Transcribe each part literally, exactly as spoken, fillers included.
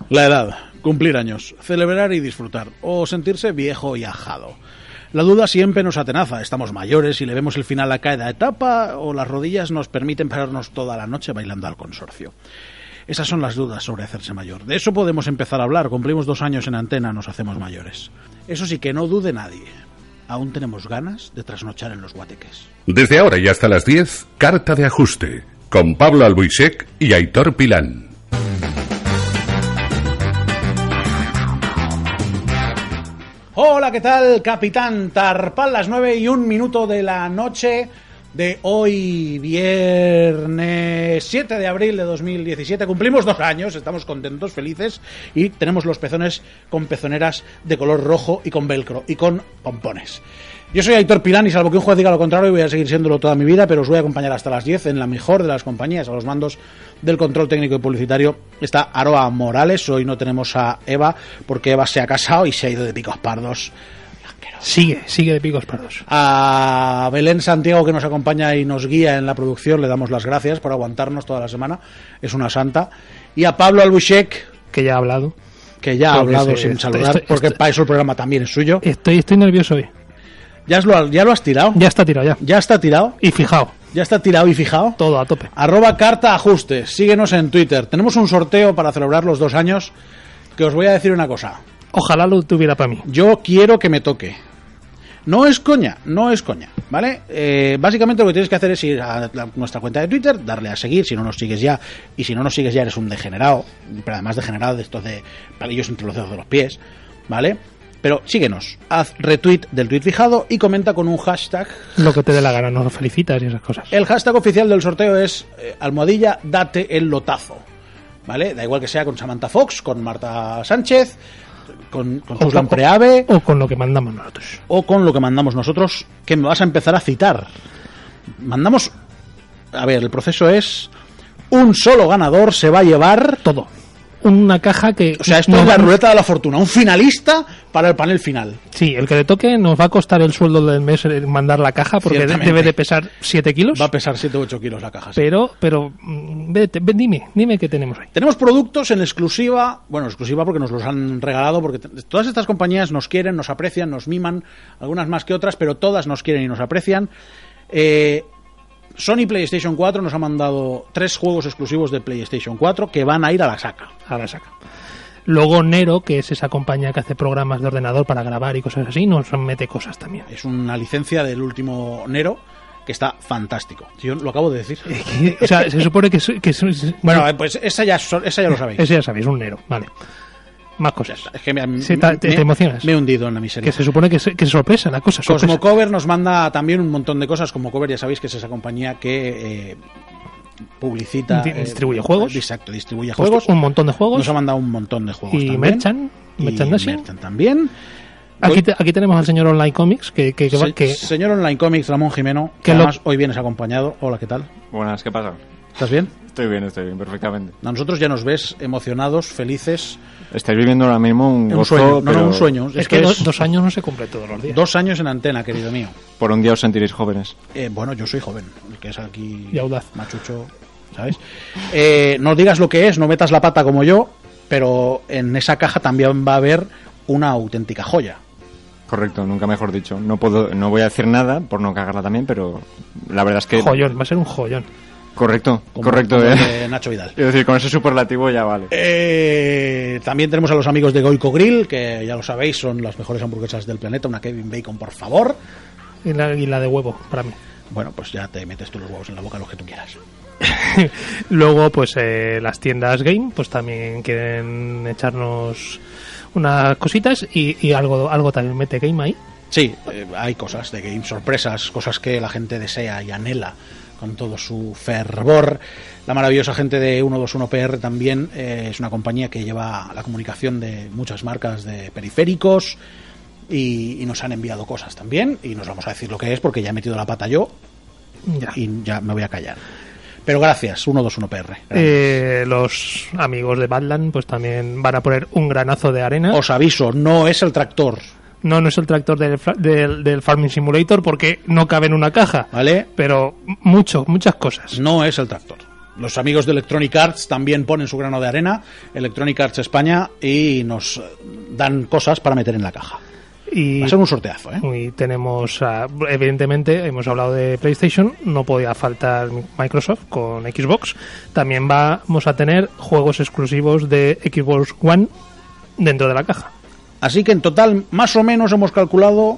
La edad, cumplir años, celebrar y disfrutar, o sentirse viejo y ajado. La duda siempre nos atenaza, estamos mayores y le vemos el final a cada etapa, o las rodillas nos permiten pararnos toda la noche bailando al consorcio. Esas son las dudas sobre hacerse mayor. De eso podemos empezar a hablar, cumplimos dos años en antena, nos hacemos mayores. Eso sí, que no dude nadie, aún tenemos ganas de trasnochar en los guateques. Desde ahora y hasta las diez, Carta de Ajuste, con Pablo Albuixec y Aitor Pilán. Hola, ¿qué tal, Capitán Tarpal? Las nueve y un minuto de la noche de hoy, viernes siete de abril de dos mil diecisiete. Cumplimos dos años, estamos contentos, felices, y tenemos los pezones con pezoneras de color rojo y con velcro y con pompones. Yo soy Aitor Pilán y salvo que un juez diga lo contrario, voy a seguir siéndolo toda mi vida, pero os voy a acompañar hasta las diez en la mejor de las compañías. A los mandos del control técnico y publicitario está Aroa Morales. Hoy no tenemos a Eva porque Eva se ha casado y se ha ido de picos pardos. Sigue, sigue de picos pardos. A Belén Santiago, que nos acompaña y nos guía en la producción, le damos las gracias por aguantarnos toda la semana, es una santa. Y a Pablo Albuixec, que ya ha hablado, que ya ha hablado sí, sin estoy, saludar, estoy, porque estoy, para eso el programa también es suyo. Estoy, estoy nervioso hoy. ¿Ya lo, ¿Ya lo has tirado? Ya está tirado, ya. ¿Ya está tirado? Y fijado. ¿Ya está tirado y fijado? Todo a tope. Arroba Carta Ajustes, síguenos en Twitter. Tenemos un sorteo para celebrar los dos años, que os voy a decir una cosa. Ojalá lo tuviera para mí. Yo quiero que me toque. No es coña, no es coña, ¿vale? Eh, básicamente lo que tienes que hacer es ir a la, nuestra cuenta de Twitter, darle a seguir, si no nos sigues ya, y si no nos sigues ya eres un degenerado, pero además degenerado de estos de palillos entre los dedos de los pies, ¿vale? Pero síguenos, haz retweet del tweet fijado y comenta con un hashtag. Lo que te dé la gana, nos felicitas y esas cosas. El hashtag oficial del sorteo es eh, almohadilla date el lotazo, ¿vale? Da igual que sea con Samantha Fox, con Marta Sánchez, con, con Suslan Preave, o con lo que mandamos nosotros. O con lo que mandamos nosotros, que me vas a empezar a citar. Mandamos... A ver, el proceso es... Un solo ganador se va a llevar... Todo. Una caja que... O sea, esto no, es la ruleta de la fortuna. Un finalista para el panel final. Sí, el que le toque nos va a costar el sueldo del mes mandar la caja, porque debe de pesar siete kilos. Va a pesar siete u ocho kilos la caja. Sí. Pero, pero, vete, ven, dime, dime qué tenemos ahí. Tenemos productos en exclusiva, bueno, exclusiva porque nos los han regalado, porque todas estas compañías nos quieren, nos aprecian, nos miman, algunas más que otras, pero todas nos quieren y nos aprecian. Eh... Sony PlayStation cuatro nos ha mandado tres juegos exclusivos de PlayStation cuatro que van a ir a la saca. A la saca. Luego Nero, que es esa compañía que hace programas de ordenador para grabar y cosas así, nos mete cosas también. Es una licencia del último Nero que está fantástico. Yo lo acabo de decir. O sea, se supone que... que bueno, pues esa ya, esa ya lo sabéis. Esa ya sabéis, un Nero, vale. Más cosas. Es que me, sí, me, te, te emocionas. Me he hundido en la miseria. Que se supone que es, que es sorpresa la cosa. Sorpresa. Cosmo Cover nos manda también un montón de cosas. Como Cover ya sabéis que es esa compañía que eh, publicita... Distribuye eh, juegos. Exacto, distribuye pues juegos. Un montón de juegos. Nos ha mandado un montón de juegos y también. Merchan, y merchandising. Merchan también. Aquí, te, aquí tenemos al señor Online Comics. Que, que, que, Se, que señor Online Comics, Ramón Jimeno, que además lo... hoy vienes acompañado. Hola, ¿qué tal? Buenas, ¿qué pasa? ¿Estás bien? Estoy bien, estoy bien, perfectamente. A nosotros ya nos ves emocionados, felices. Estáis viviendo ahora mismo un, un gozo, sueño, no, pero... no, un sueño. Es que es... dos años no se cumple todos los días. Dos años en antena, querido mío. Por un día os sentiréis jóvenes. Eh, bueno, yo soy joven, el que es aquí... Y audaz. Machucho, ¿sabes? Eh, no digas lo que es, no metas la pata como yo, pero en esa caja también va a haber una auténtica joya. Correcto, nunca mejor dicho. No puedo, no voy a decir nada por no cagarla también, pero la verdad es que... Joyón, va a ser un joyón. Correcto, como, correcto. Como eh. de Nacho Vidal. Es decir, con ese superlativo ya vale. Eh, también tenemos a los amigos de Goico Grill, que ya lo sabéis, son las mejores hamburguesas del planeta. Una Kevin Bacon, por favor. Y la, y la de huevo, para mí. Bueno, pues ya te metes tú los huevos en la boca, los que tú quieras. Luego, pues eh, las tiendas Game, pues también quieren echarnos unas cositas y, y algo, algo también mete Game ahí. Sí, eh, hay cosas de Game, sorpresas, cosas que la gente desea y anhela con todo su fervor. La maravillosa gente de ciento veintiuno P R también eh, es una compañía que lleva la comunicación de muchas marcas de periféricos y, y nos han enviado cosas también y nos vamos a decir lo que es porque ya he metido la pata yo ya. Y ya me voy a callar. Pero gracias, ciento veintiuno P R. Eh, los amigos de Badland pues también van a poner un granazo de arena. Os aviso, no es el tractor. No, no es el tractor del, del, del Farming Simulator porque no cabe en una caja. ¿Vale? Pero mucho, muchas cosas. No es el tractor. los amigos de Electronic Arts también ponen su grano de arena, Electronic Arts España, y nos dan cosas para meter en la caja. Y, va a ser un sorteazo, ¿eh? Y tenemos, uh, evidentemente, hemos hablado de PlayStation, no podía faltar Microsoft con Xbox. También vamos a tener juegos exclusivos de Xbox One dentro de la caja. Así que en total, más o menos hemos calculado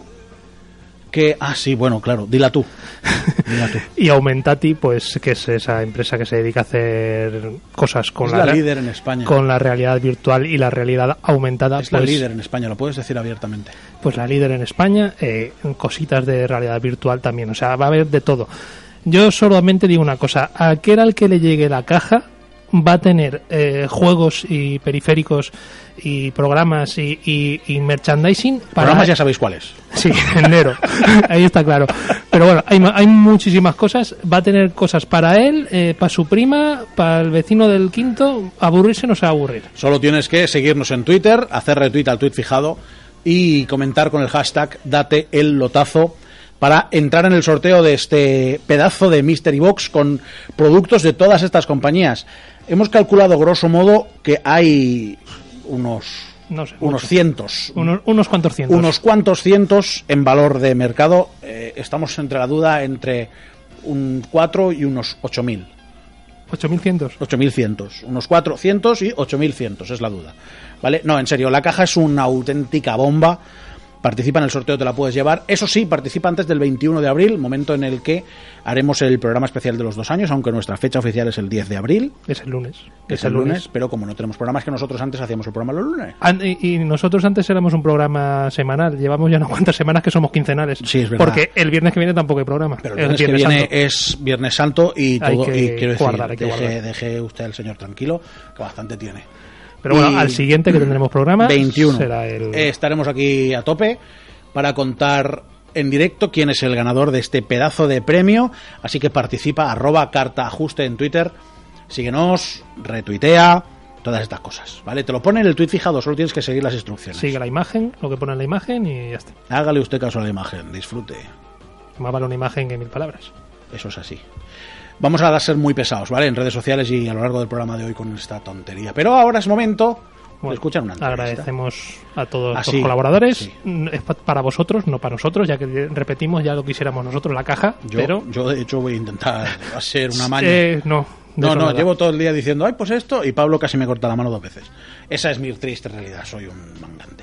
que... Ah, sí, bueno, claro, dila tú. Dila tú. Y Aumentati, pues, que es esa empresa que se dedica a hacer cosas con es la, la líder en España. Con la realidad virtual y la realidad aumentada. Es pues, la líder en España, lo puedes decir abiertamente. Pues la líder en España, eh, cositas de realidad virtual también, o sea, va a haber de todo. Yo solamente digo una cosa, a aquel al que le llegue la caja va a tener eh, juegos y periféricos y programas y, y, y merchandising para... Programas ya sabéis cuáles. Sí, enero, ahí está claro. Pero bueno, hay, hay muchísimas cosas. Va a tener cosas para él, eh, para su prima, para el vecino del quinto. Aburrirse no se va a aburrir. Solo tienes que seguirnos en Twitter, hacer retweet al tweet fijado y comentar con el hashtag Date el Lotazo para entrar en el sorteo de este pedazo de Mystery Box con productos de todas estas compañías. Hemos calculado grosso modo que hay unos no sé, unos mucho. cientos, unos, unos cuantos cientos, unos cuantos cientos en valor de mercado. Eh, estamos entre la duda entre un cuatro y unos ocho mil. ocho mil cientos. ocho mil cientos. Unos cuatrocientos y ocho mil cientos es la duda. ¿Vale? No, en serio, la caja es una auténtica bomba. Participa en el sorteo, te la puedes llevar. Eso sí, participa antes del veintiuno de abril, momento en el que haremos el programa especial de los dos años, aunque nuestra fecha oficial es el diez de abril. Es el lunes. Que es, es el lunes, lunes, pero como no tenemos programas, que nosotros antes hacíamos el programa los lunes. Y, y nosotros antes éramos un programa semanal. Llevamos ya unas cuantas semanas que somos quincenales. Sí, es verdad. Porque el viernes que viene tampoco hay programa. Pero el viernes, el viernes que viene Santo. es Viernes Santo y todo. Que y quiero decir, guardar, deje, deje usted al señor tranquilo, que bastante tiene. Pero bueno, y al siguiente que tendremos programa veintiuno será el... eh, estaremos aquí a tope para contar en directo quién es el ganador de este pedazo de premio, así que participa, arroba carta ajuste en Twitter, síguenos, retuitea, todas estas cosas, ¿vale? Te lo pone en el tweet fijado, solo tienes que seguir las instrucciones. Sigue la imagen, lo que pone en la imagen y ya está. Hágale usted caso a la imagen, disfrute. Más vale una imagen que mil palabras. Eso es así. Vamos a ser muy pesados, ¿vale? En redes sociales y a lo largo del programa de hoy con esta tontería. Pero ahora es momento... Bueno, escuchar una entrevista. agradecemos a todos ah, los sí, colaboradores. Sí. Es para vosotros, no para nosotros, ya que repetimos, ya lo quisiéramos nosotros la caja. Yo, pero yo de hecho voy a intentar hacer una maña. Eh, no, no, no, llevo todo el día diciendo, ay, pues esto, y Pablo casi me corta la mano dos veces. Esa es mi triste realidad, soy un mangante.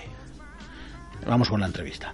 Vamos con la entrevista.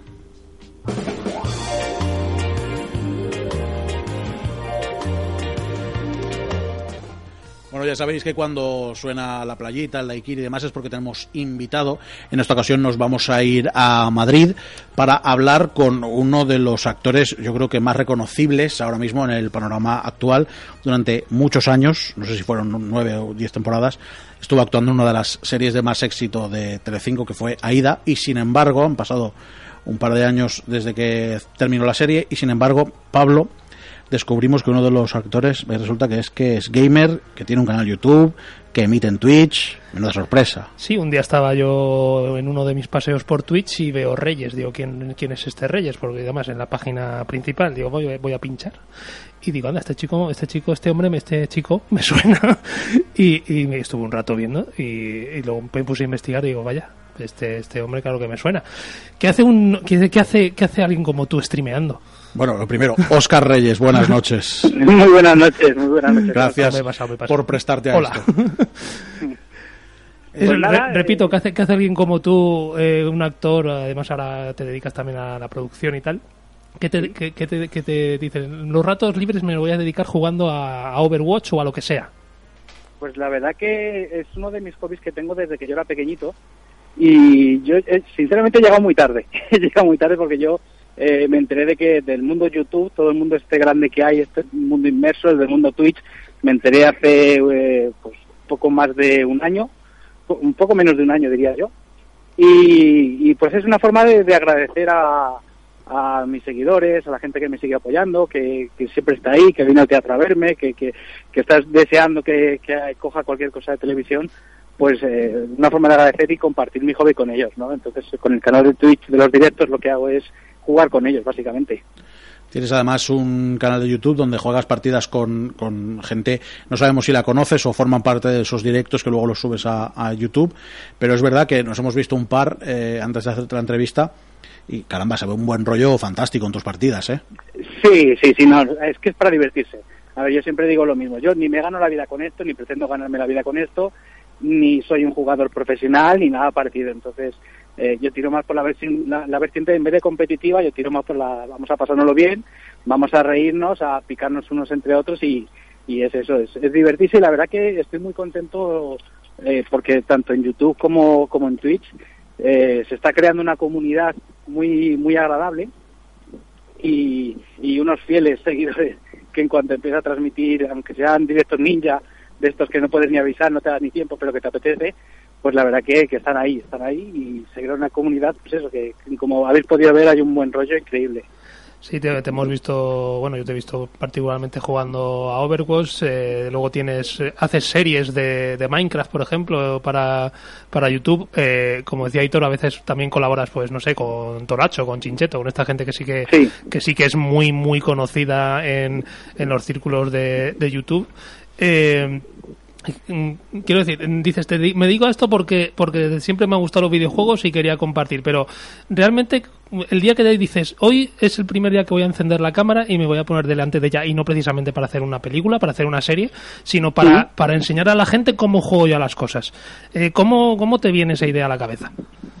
Bueno, ya sabéis que cuando suena la playita, el daiquiri y demás es porque tenemos invitado. En esta ocasión nos vamos a ir a Madrid para hablar con uno de los actores, yo creo que más reconocibles ahora mismo en el panorama actual. Durante muchos años, no sé si fueron nueve o diez temporadas, estuvo actuando en una de las series de más éxito de Telecinco, que fue Aída, y sin embargo, han pasado un par de años desde que terminó la serie, y sin embargo, Pablo... descubrimos que uno de los actores resulta que es que es gamer, que tiene un canal YouTube, que emite en Twitch. Menuda sorpresa. Sí, un día estaba yo en uno de mis paseos por Twitch y veo Reyes. Digo, ¿quién, quién es este Reyes? Porque además en la página principal, digo, voy, voy a pinchar. Y digo, anda, este chico, este chico, este hombre, este chico me suena. y, y me estuve un rato viendo y, y luego me puse a investigar y digo, vaya, este, este hombre claro que me suena. ¿Qué hace un, qué, qué hace, qué hace alguien como tú streameando? Bueno, lo primero, Óscar Reyes, buenas noches. Muy buenas noches, muy buenas noches. Gracias me he pasado, me he pasado. por prestarte a Hola. esto. Es, Pues nada, re, repito, eh, ¿qué hace, qué hace alguien como tú, eh, un actor, además ahora te dedicas también a la producción y tal? ¿Qué te, qué, qué te, qué te dicen? Los ratos libres me los voy a dedicar jugando a, a Overwatch o a lo que sea. Pues la verdad que es uno de mis hobbies que tengo desde que yo era pequeñito y yo eh, sinceramente he llegado muy tarde. He llegado muy tarde porque yo eh, me enteré de que del mundo YouTube, todo el mundo este grande que hay, este mundo inmerso, el del mundo Twitch, me enteré hace eh, pues poco más de un año, un poco menos de un año diría yo, y, y pues es una forma de, de agradecer a, a mis seguidores, a la gente que me sigue apoyando, que, que siempre está ahí, que viene al teatro a verme, que, que, que estás deseando que, que coja cualquier cosa de televisión, pues eh, una forma de agradecer y compartir mi hobby con ellos, ¿no? Entonces con el canal de Twitch de los directos lo que hago es jugar con ellos básicamente. Tienes además un canal de YouTube donde juegas partidas con, con gente, no sabemos si la conoces o forman parte de esos directos que luego los subes a, a YouTube, pero es verdad que nos hemos visto un par eh, antes de hacerte la entrevista y caramba, se ve un buen rollo fantástico en tus partidas, ¿eh? Sí, sí, sí, no, es que es para divertirse. A ver, yo siempre digo lo mismo, yo ni me gano la vida con esto, ni pretendo ganarme la vida con esto, ni soy un jugador profesional, ni nada parecido, entonces... Eh, yo tiro más por la, versi- la, la vertiente, en vez de competitiva, yo tiro más por la, vamos a pasárnoslo bien, vamos a reírnos, a picarnos unos entre otros y, y es eso, es, es divertirse y la verdad que estoy muy contento eh, porque tanto en YouTube como, como en Twitch eh, se está creando una comunidad muy, muy agradable y, y unos fieles seguidores que en cuanto empieza a transmitir, aunque sean directos ninja, de estos que no puedes ni avisar, no te da ni tiempo, pero que te apetece, pues la verdad que, que están ahí, están ahí y se crea una comunidad, pues eso, que como habéis podido ver hay un buen rollo increíble. Sí, te, te hemos visto, bueno, yo te he visto particularmente jugando a Overwatch, eh, luego tienes, eh, haces series de, de Minecraft, por ejemplo, para, para YouTube, eh, como decía Aitor, a veces también colaboras, pues no sé, con Toracho, con Chincheto, con esta gente que sí que, sí. que sí que es muy, muy conocida en, en los círculos de, de YouTube. Eh, Quiero decir, dices, te di- me digo esto porque porque siempre me han gustado los videojuegos y quería compartir, pero realmente el día que dices, hoy es el primer día que voy a encender la cámara y me voy a poner delante de ella, y no precisamente para hacer una película, para hacer una serie, sino para, ¿Sí? para enseñar a la gente cómo juego yo a las cosas. Eh, ¿cómo, ¿Cómo te viene esa idea a la cabeza?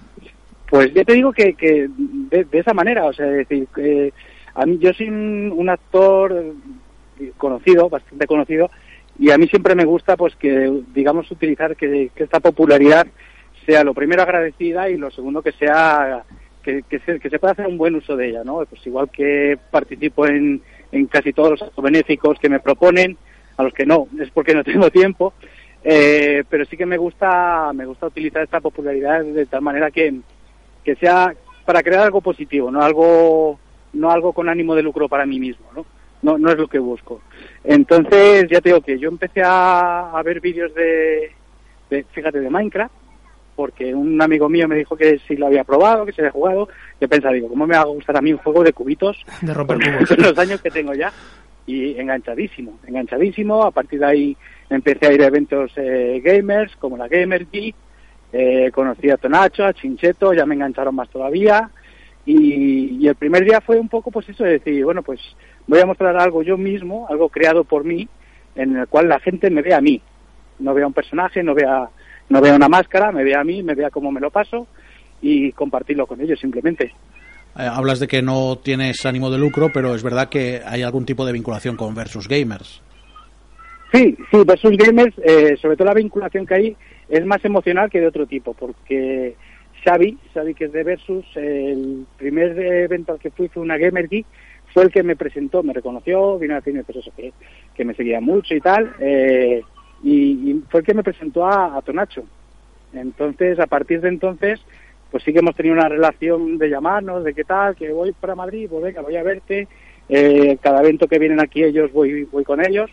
Pues yo te digo que, que de, de esa manera, o sea, es decir, que a mí yo soy un, un actor conocido, bastante conocido, y a mí siempre me gusta pues que, digamos, utilizar que, que esta popularidad sea lo primero agradecida y lo segundo que sea que, que, se, que se pueda hacer un buen uso de ella, ¿no? Pues igual que participo en, en casi todos los actos benéficos que me proponen, a los que no, es porque no tengo tiempo, eh, pero sí que me gusta me gusta utilizar esta popularidad de tal manera que, que sea para crear algo positivo, no algo no algo con ánimo de lucro para mí mismo, ¿no? No, no es lo que busco. Entonces, ya te digo que yo empecé a, a ver vídeos de, de, fíjate, de Minecraft, porque un amigo mío me dijo que si lo había probado, que se había jugado. Yo pensaba, digo, ¿cómo me va a gustar a mí un juego de cubitos? De romper con, cubos. con los años que tengo ya. Y enganchadísimo, enganchadísimo. A partir de ahí empecé a ir a eventos eh, gamers, como la Gamer Geek. Eh, conocí a Tonacho, a Chincheto, ya me engancharon más todavía. Y, y el primer día fue un poco pues eso de decir, bueno, pues voy a mostrar algo yo mismo, algo creado por mí, en el cual la gente me vea a mí, no vea un personaje, no vea no vea una máscara, me vea a mí, me vea cómo me lo paso y compartirlo con ellos simplemente. Eh, hablas de que no tienes ánimo de lucro, pero es verdad que hay algún tipo de vinculación con Versus Gamers. Sí, sí, Versus Gamers, eh, sobre todo la vinculación que hay es más emocional que de otro tipo, porque Xavi, Xavi que es de Versus, eh, el primer evento al que fui fue una Gamer Geek, fue el que me presentó, me reconoció, vino a decirme pues eso, que, que me seguía mucho y tal, eh, y, y fue el que me presentó a, a Tonacho. Entonces, a partir de entonces, pues sí que hemos tenido una relación de llamarnos, de qué tal, que voy para Madrid, pues venga, voy a verte, eh, cada evento que vienen aquí ellos voy voy con ellos,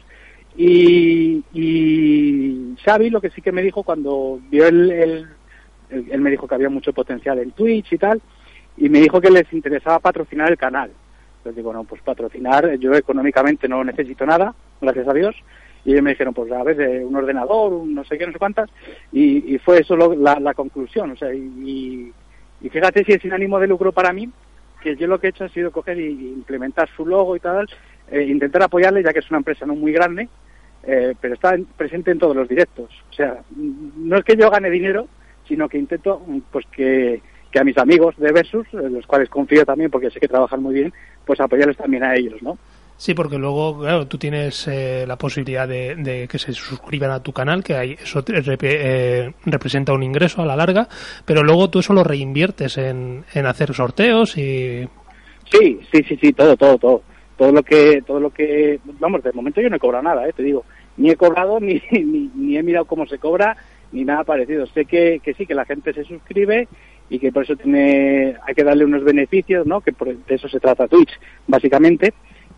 y, y Xavi lo que sí que me dijo cuando vio el, el, el, él me dijo que había mucho potencial en Twitch y tal, y me dijo que les interesaba patrocinar el canal. Entonces digo, no, pues patrocinar, yo económicamente no necesito nada, gracias a Dios. Y ellos me dijeron, pues a ver, eh, un ordenador, un no sé qué, no sé cuántas, y, y fue eso lo, la, la conclusión. O sea, y, y fíjate si es sin ánimo de lucro para mí, que yo lo que he hecho ha sido coger y implementar su logo y tal, eh, intentar apoyarle, ya que es una empresa no muy grande, eh, pero está en, presente en todos los directos. O sea, no es que yo gane dinero, sino que intento pues que, que a mis amigos de Versus, en los cuales confío también porque sé que trabajan muy bien, pues apoyarles también a ellos, ¿no? Sí, porque luego, claro, tú tienes eh, la posibilidad de, de que se suscriban a tu canal, que hay, eso rep eh, representa un ingreso a la larga, pero luego tú eso lo reinviertes en, en hacer sorteos y... Sí, sí, sí, sí, todo, todo, todo. Todo lo que, todo lo que, vamos, de momento yo no he cobrado nada, eh, te digo, ni he cobrado, ni, ni, ni he mirado cómo se cobra, ni nada parecido. Sé que, que sí, que la gente se suscribe y que por eso tiene, hay que darle unos beneficios, ¿no? Que por, de eso se trata Twitch, básicamente.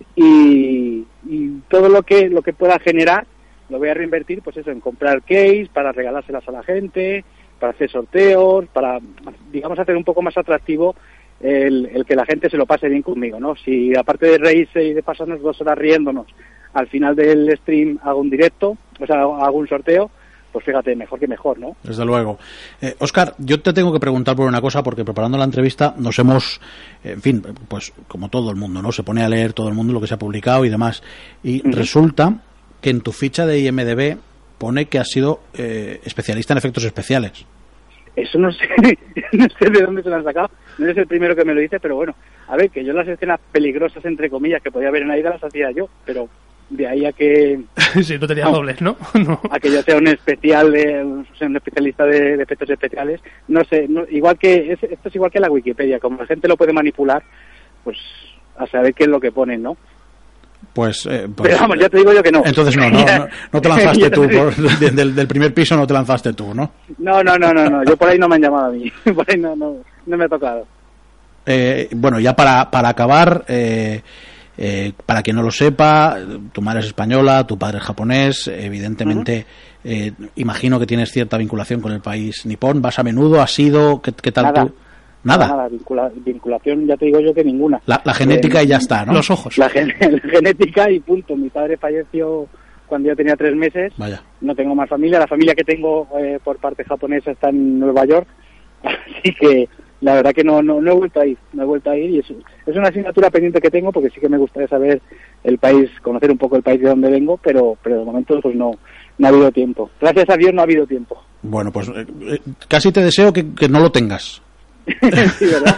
Y, y todo lo que lo que pueda generar lo voy a reinvertir pues eso en comprar case para regalárselas a la gente, para hacer sorteos, para digamos hacer un poco más atractivo el, el que la gente se lo pase bien conmigo, ¿no? Si aparte de reírse y de pasarnos dos horas riéndonos, al final del stream hago un directo, o sea, hago un sorteo, pues fíjate, mejor que mejor, ¿no? Desde luego. Eh, Óscar, yo te tengo que preguntar por una cosa, porque preparando la entrevista nos hemos, en fin, pues como todo el mundo, ¿no? Se pone a leer todo el mundo lo que se ha publicado y demás. Y uh-huh. resulta que en tu ficha de I M D B pone que has sido eh, especialista en efectos especiales. Eso no sé, no sé de dónde se lo han sacado, no eres el primero que me lo dice, pero bueno, a ver, que yo las escenas peligrosas, entre comillas, que podía haber en Aida las hacía yo, pero de ahí a que... sí, no tenía no, dobles, ¿no? ¿no? A que yo sea un especial, de, un especialista de, de efectos especiales, no sé, no, igual que, es, esto es igual que la Wikipedia, como la gente lo puede manipular, pues a saber qué es lo que ponen, ¿no? Pues, eh, pues, pero vamos, ya te digo yo que no. Entonces no, no, no, no te lanzaste tú, por, de, del, del primer piso no te lanzaste tú, ¿no? No, no, no, no, no, yo por ahí no me han llamado a mí, por ahí no, no, no me ha tocado. Eh, bueno, ya para, para acabar, eh, eh, para quien no lo sepa, tu madre es española, tu padre es japonés, evidentemente uh-huh. eh, imagino que tienes cierta vinculación con el país nipón, ¿vas a menudo? ¿Has ido? ¿Qué, qué tal Nada. tú? Nada. Nada, vincula, vinculación ya te digo yo que ninguna. La, la genética eh, y ya está, ¿no? Los ojos. La, gen, la genética y punto. Mi padre falleció cuando yo tenía tres meses. Vaya. No tengo más familia. La familia que tengo eh, por parte japonesa está en Nueva York. Así que la verdad que no, no, no he vuelto a ir. No he vuelto a ir y es, es una asignatura pendiente que tengo porque sí que me gustaría saber el país, conocer un poco el país de donde vengo, pero, pero de momento pues no, no ha habido tiempo. Gracias a Dios no ha habido tiempo. Bueno, pues eh, casi te deseo que, que no lo tengas. Sí, ¿verdad?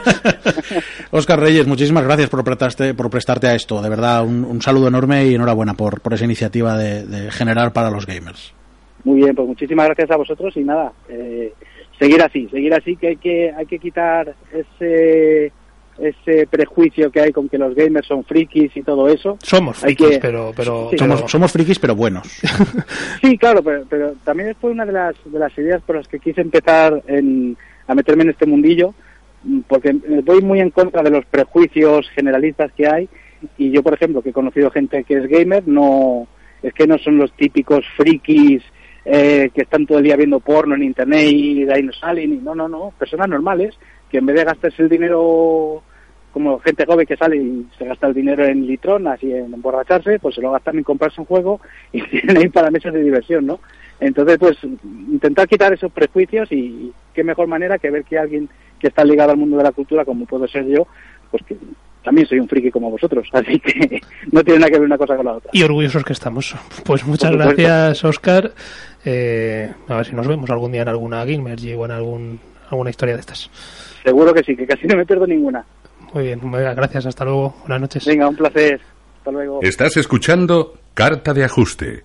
Óscar Reyes, muchísimas gracias por prestarte, por prestarte a esto. De verdad, un, un saludo enorme y enhorabuena por, por esa iniciativa de, de generar para los gamers. Muy bien, pues muchísimas gracias a vosotros y nada, eh, seguir así, seguir así que hay que hay que quitar ese ese prejuicio que hay con que los gamers son frikis y todo eso. Somos frikis, que, pero pero sí, somos, somos frikis pero buenos. Sí, claro, pero, pero también fue una de las de las ideas por las que quise empezar en a meterme en este mundillo, porque voy muy en contra de los prejuicios generalistas que hay, y yo, por ejemplo, que he conocido gente que es gamer, no es que no son los típicos frikis eh, que están todo el día viendo porno en internet y de ahí no salen, y no, no, no, personas normales, que en vez de gastarse el dinero como gente joven que sale y se gasta el dinero en litronas y en emborracharse, pues se lo gastan en comprarse un juego y tienen ahí para mesas de diversión, ¿no? Entonces, pues, intentar quitar esos prejuicios y qué mejor manera que ver que alguien que está ligado al mundo de la cultura, como puedo ser yo, pues que también soy un friki como vosotros, así que no tiene nada que ver una cosa con la otra. Y orgullosos que estamos. Pues muchas gracias, Óscar. Eh, a ver si nos vemos algún día en alguna Gamergy o en algún, alguna historia de estas. Seguro que sí, que casi no me pierdo ninguna. Muy bien, gracias, hasta luego, buenas noches. Venga, un placer, hasta luego. Estás escuchando Carta de Ajuste.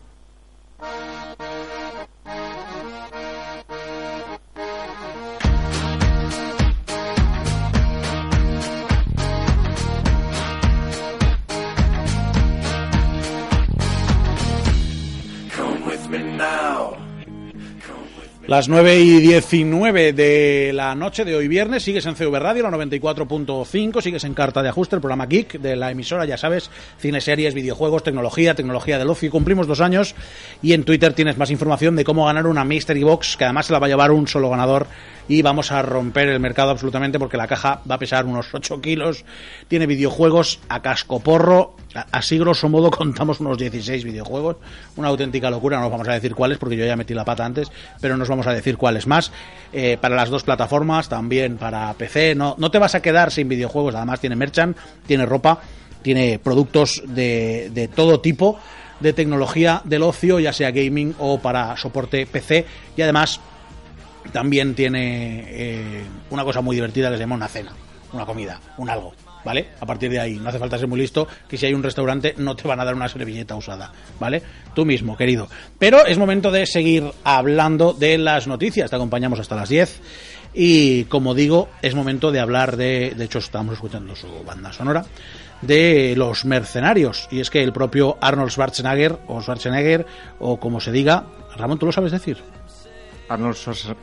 Las nueve y diecinueve de la noche de hoy viernes, sigues en C V Radio, la noventa y cuatro punto cinco, sigues en Carta de Ajuste, el programa Geek de la emisora, ya sabes, cine, series, videojuegos, tecnología, tecnología del ocio, y cumplimos dos años, y en Twitter tienes más información de cómo ganar una Mystery Box, que además se la va a llevar un solo ganador, y vamos a romper el mercado absolutamente porque la caja va a pesar unos ocho kilos, tiene videojuegos a cascoporro, así grosso modo contamos unos dieciséis videojuegos, una auténtica locura, no os vamos a decir cuáles porque yo ya metí la pata antes, pero nos vamos a decir cuáles más, eh, para las dos plataformas, también para P C, no, no te vas a quedar sin videojuegos, además tiene merchant, tiene ropa, tiene productos de, de todo tipo, de tecnología del ocio, ya sea gaming o para soporte P C, y además también tiene eh, una cosa muy divertida que se llama una cena, una comida, un algo, ¿vale? A partir de ahí, no hace falta ser muy listo, que si hay un restaurante no te van a dar una servilleta usada, ¿vale? Tú mismo, querido. Pero es momento de seguir hablando de las noticias, te acompañamos hasta las diez y, como digo, es momento de hablar de, de hecho estamos escuchando su banda sonora, de Los Mercenarios, y es que el propio Arnold Schwarzenegger, o Schwarzenegger, o como se diga, Ramón, ¿tú lo sabes decir? Arnold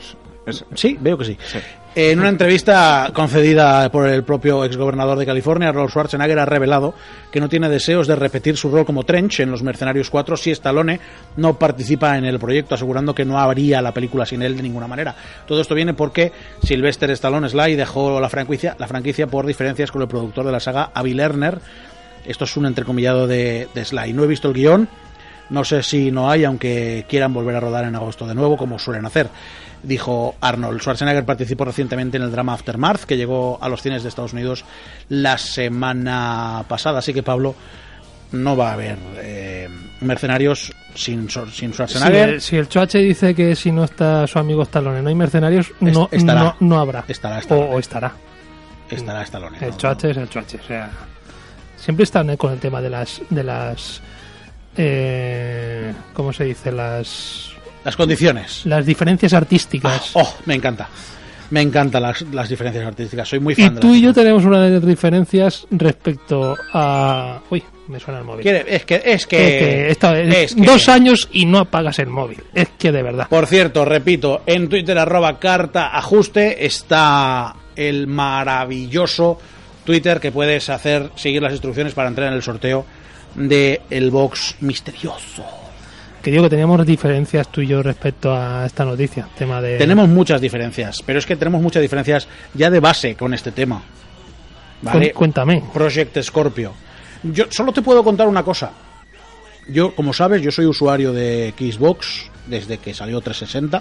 Es- Sí, veo que sí. Sí. En una entrevista concedida por el propio exgobernador de California, Arnold Schwarzenegger ha revelado que no tiene deseos de repetir su rol como Trench en Los Mercenarios cuatro si Stallone no participa en el proyecto, asegurando que no habría la película sin él de ninguna manera. Todo esto viene porque Sylvester Stallone Sly dejó la franquicia, la franquicia por diferencias con el productor de la saga, Avi Lerner. Esto es un entrecomillado de, de Sly. No he visto el guión, no sé si no hay, aunque quieran volver a rodar en agosto de nuevo, como suelen hacer. Dijo Arnold. Schwarzenegger participó recientemente en el drama Aftermath, que llegó a los cines de Estados Unidos la semana pasada. Así que, Pablo, no va a haber eh, mercenarios sin, sin Schwarzenegger. Si el, si el Choache dice que si no está su amigo Stallone no hay mercenarios, no, estará. no, no habrá. Estará, estará. O, o estará. Estará Stallone. El ¿no? Choache es el Choache. O sea, siempre están eh, con el tema de las... De las eh, ¿cómo se dice? Las... Las condiciones. Las diferencias artísticas. Ah, oh, me encanta. Me encantan las, las diferencias artísticas. Soy muy y fan de tú las y yo diferencias. tenemos una de las diferencias respecto a... Uy, me suena el móvil. Quiere- Es que, es Es que, que esta- es que- dos años y no apagas el móvil. Es que de verdad. Por cierto, repito, en Twitter arroba carta ajuste está el maravilloso Twitter que puedes hacer, seguir las instrucciones para entrar en el sorteo de el box misterioso. Que digo que teníamos diferencias tú y yo respecto a esta noticia. Tema de... Tenemos muchas diferencias, pero es que tenemos muchas diferencias ya de base con este tema. ¿Vale? Cu- Cuéntame. Project Scorpio. Yo solo te puedo contar una cosa. Yo, como sabes, yo soy usuario de Xbox desde que salió trescientos sesenta.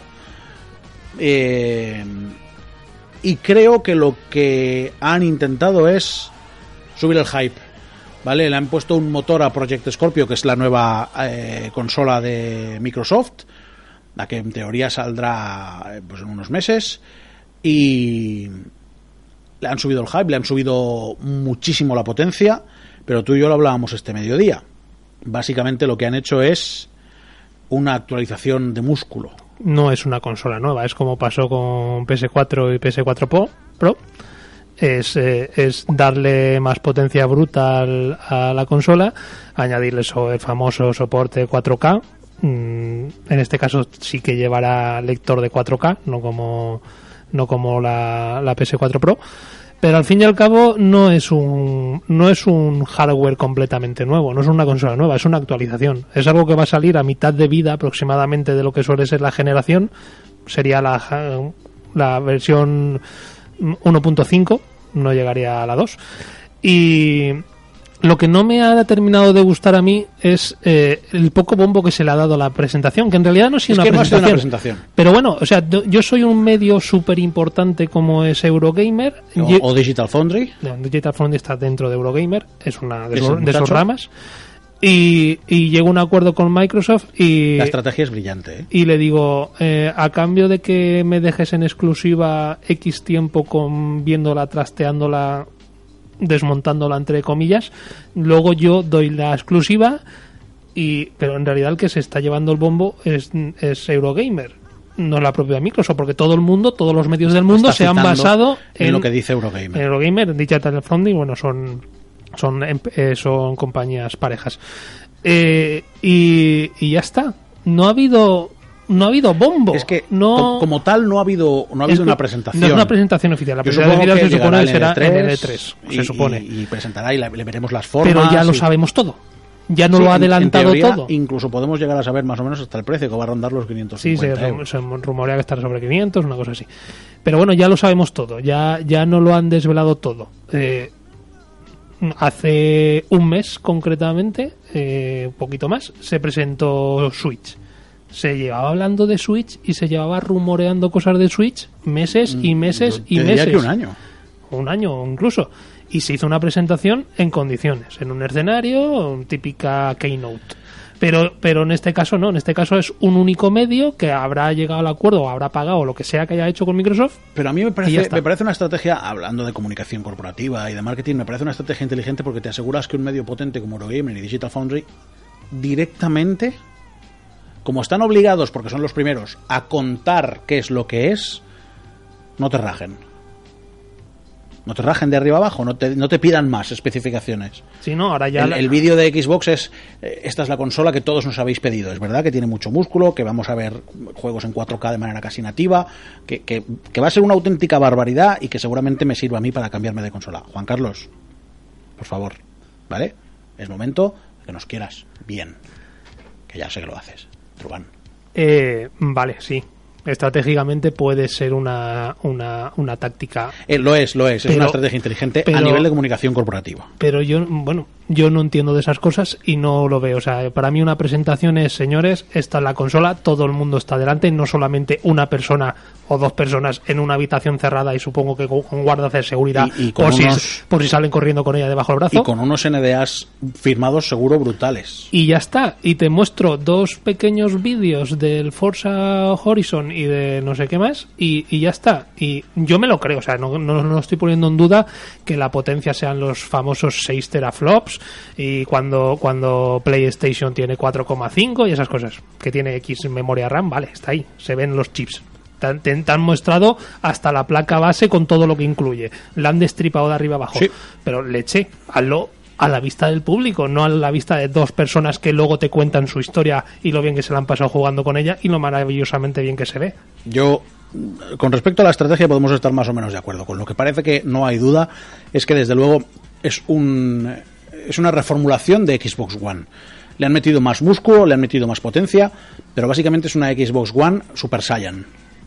Eh, y creo que lo que han intentado es subir el hype. ¿Vale? Le han puesto un motor a Project Scorpio, que es la nueva eh, consola de Microsoft, la que en teoría saldrá eh, pues en unos meses. Y le han subido el hype, le han subido muchísimo la potencia, pero tú y yo lo hablábamos este mediodía. Básicamente lo que han hecho es una actualización de músculo. No es una consola nueva, es como pasó con P S cuatro y P S cuatro Pro. Pro. Es, eh, es darle más potencia bruta al- a la consola, añadirle eso, el famoso soporte cuatro K. Mm, en este caso sí que llevará lector de cuatro K, no como, no como la, la P S cuatro Pro. Pero al fin y al cabo no es un no es un hardware completamente nuevo, no es una consola nueva, es una actualización. Es algo que va a salir a mitad de vida aproximadamente de lo que suele ser la generación. Sería la, la versión uno punto cinco, no llegaría a la dos. Y lo que no me ha terminado de gustar a mí es eh, el poco bombo que se le ha dado a la presentación, que en realidad no ha sido, Es una, que no ha sido presentación. una presentación. Pero bueno, o sea, yo yo soy un medio súper importante como es Eurogamer. O, Ye- o Digital Foundry. no, Digital Foundry está dentro de Eurogamer, es una de, Es sus, el de sus muchacho. ramas. Y, y llegó a un acuerdo con Microsoft y, La estrategia es brillante, ¿eh? y le digo, eh, a cambio de que me dejes en exclusiva X tiempo con viéndola, trasteándola, desmontándola entre comillas, luego yo doy la exclusiva, y pero en realidad el que se está llevando el bombo es, es Eurogamer, no la propia Microsoft, porque todo el mundo, todos los medios del mundo Está se han citando basado en, en, lo que dice Eurogamer. Eurogamer, Digital Foundry, bueno, son son em- eh, son compañías parejas. Eh, y, y ya está. No ha habido no ha habido bombo. Es que no co- como tal no ha habido no ha es habido que una presentación. No es una presentación oficial. La Yo presentación supongo oficial que se supone que llegará será el en el E E tres, y, se supone. y- y presentará y la- le veremos las formas. Pero ya lo y- sabemos todo. Ya no Sí, lo ha en- en adelantado teoría, todo. Incluso podemos llegar a saber más o menos hasta el precio, que va a rondar los quinientos Sí, se, cincuenta rum- euros. se rumorea que estará sobre quinientos, una cosa así. Pero bueno, ya lo sabemos todo. Ya, ya no lo han desvelado todo. Eh, hace un mes, concretamente, eh, un poquito más, se presentó Switch. Se llevaba hablando de Switch y se llevaba rumoreando cosas de Switch meses y meses Yo y te diría meses. que un año. Un año incluso. Y se hizo una presentación en condiciones, en un escenario, típica keynote. Pero, pero en este caso no, en este caso es un único medio que habrá llegado al acuerdo o habrá pagado lo que sea que haya hecho con Microsoft. Pero a mí me Y ya parece, está. me parece una estrategia, hablando de comunicación corporativa y de marketing, me parece una estrategia inteligente porque te aseguras que un medio potente como Eurogamer y Digital Foundry directamente, como están obligados, porque son los primeros, a contar qué es lo que es, no te rajen. No te rajen de arriba abajo, no te, no te pidan más especificaciones. Sí, no, ahora ya... El, la... el vídeo de Xbox es, eh, esta es la consola que todos nos habéis pedido. Es verdad que tiene mucho músculo, que vamos a ver juegos en cuatro K de manera casi nativa, que, que, que va a ser una auténtica barbaridad y que seguramente me sirva a mí para cambiarme de consola. Juan Carlos, por favor, ¿vale? Es momento de que nos quieras bien, que ya sé que lo haces. Trubán. Eh, vale, sí. Estratégicamente puede ser una, una, una táctica. Eh, lo es, lo es. Pero, es una estrategia inteligente pero, a nivel de comunicación corporativa. Pero yo, bueno, yo no entiendo de esas cosas y no lo veo. O sea, para mí una presentación es, señores, esta es la consola, todo el mundo está delante, no solamente una persona o dos personas en una habitación cerrada y supongo que con, con guardas de seguridad y, y con por, unos, si, por si salen corriendo con ella debajo del brazo. Y con unos N D As firmados seguro brutales. Y ya está. Y te muestro dos pequeños vídeos del Forza Horizon y de no sé qué más y, y ya está. Y yo me lo creo. O sea, no, no, no estoy poniendo en duda que la potencia sean los famosos seis teraflops y cuando, cuando PlayStation tiene cuatro coma cinco y esas cosas. Que tiene X memoria RAM, vale, está ahí. Se ven los chips. Te, te, te han mostrado hasta la placa base con todo lo que incluye. La han destripado de arriba abajo. Sí. Pero leche, hazlo a la vista del público, no a la vista de dos personas que luego te cuentan su historia y lo bien que se la han pasado jugando con ella y lo maravillosamente bien que se ve. Yo, con respecto a la estrategia, podemos estar más o menos de acuerdo. Con lo que parece que no hay duda es que desde luego es un es una reformulación de Xbox One. Le han metido más músculo, le han metido más potencia, pero básicamente es una Xbox One Super Saiyan.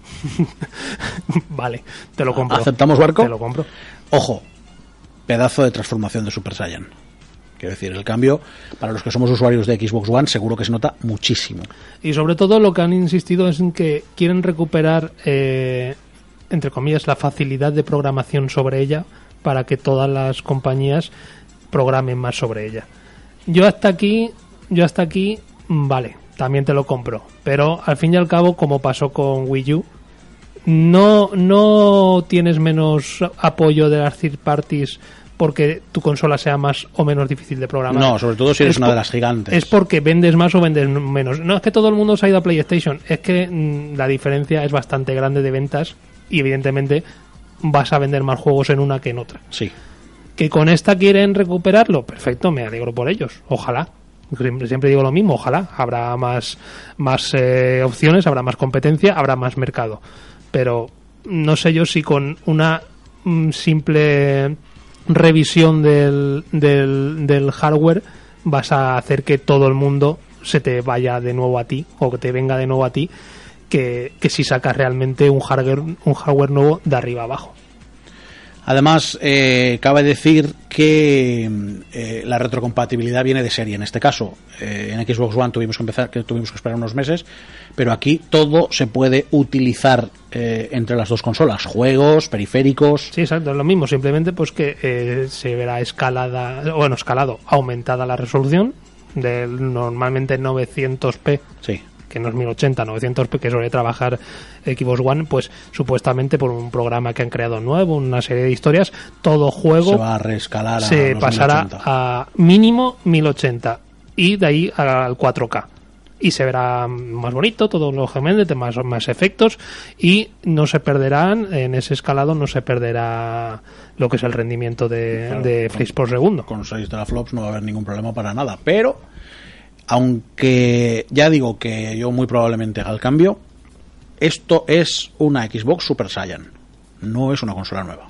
Vale, te lo compro. ¿Aceptamos, Barco? Te lo compro. Ojo, pedazo de transformación de Super Saiyan. Quiero decir, el cambio, para los que somos usuarios de Xbox One, seguro que se nota muchísimo. Y sobre todo lo que han insistido es en que quieren recuperar, eh, entre comillas, la facilidad de programación sobre ella para que todas las compañías programen más sobre ella. Yo hasta aquí, yo hasta aquí, vale, también te lo compro. Pero al fin y al cabo, como pasó con Wii U, no, no tienes menos apoyo de las third parties porque tu consola sea más o menos difícil de programar. No, sobre todo si eres es una por, de las gigantes. Es porque vendes más o vendes menos. No es que todo el mundo se ha ido a PlayStation, es que mmm, la diferencia es bastante grande de ventas y evidentemente vas a vender más juegos en una que en otra. Sí. ¿Que con esta quieren recuperarlo? Perfecto, me alegro por ellos. Ojalá. Siempre digo lo mismo, ojalá. Habrá más, más eh, opciones, habrá más competencia, habrá más mercado. Pero no sé yo si con una mm, simple revisión del, del, del hardware vas a hacer que todo el mundo se te vaya de nuevo a ti o que te venga de nuevo a ti, que, que si sacas realmente un hardware, un hardware nuevo de arriba abajo. Además, eh, cabe decir que eh, la retrocompatibilidad viene de serie. En este caso, eh, en Xbox One tuvimos que empezar, que tuvimos que esperar unos meses, pero aquí todo se puede utilizar eh, entre las dos consolas, juegos, periféricos. Sí, exacto, es lo mismo. Simplemente, pues que eh, se verá escalada, bueno, escalado, aumentada la resolución del normalmente novecientos p. Sí. Que no es mil ochenta, novecientos p, que suele trabajar Xbox One, pues supuestamente por un programa que han creado nuevo, una serie de historias, todo juego se va a reescalar a se los pasará mil ochenta. A mínimo mil ochenta y de ahí al cuatro K. Y se verá más bonito, todo lógicamente, más, más efectos, y no se perderán, en ese escalado no se perderá lo que es el rendimiento de, claro, de frames por segundo. Con seis teraflops no va a haber ningún problema para nada, pero aunque ya digo que yo muy probablemente haga el cambio, esto es una Xbox Super Saiyan, no es una consola nueva.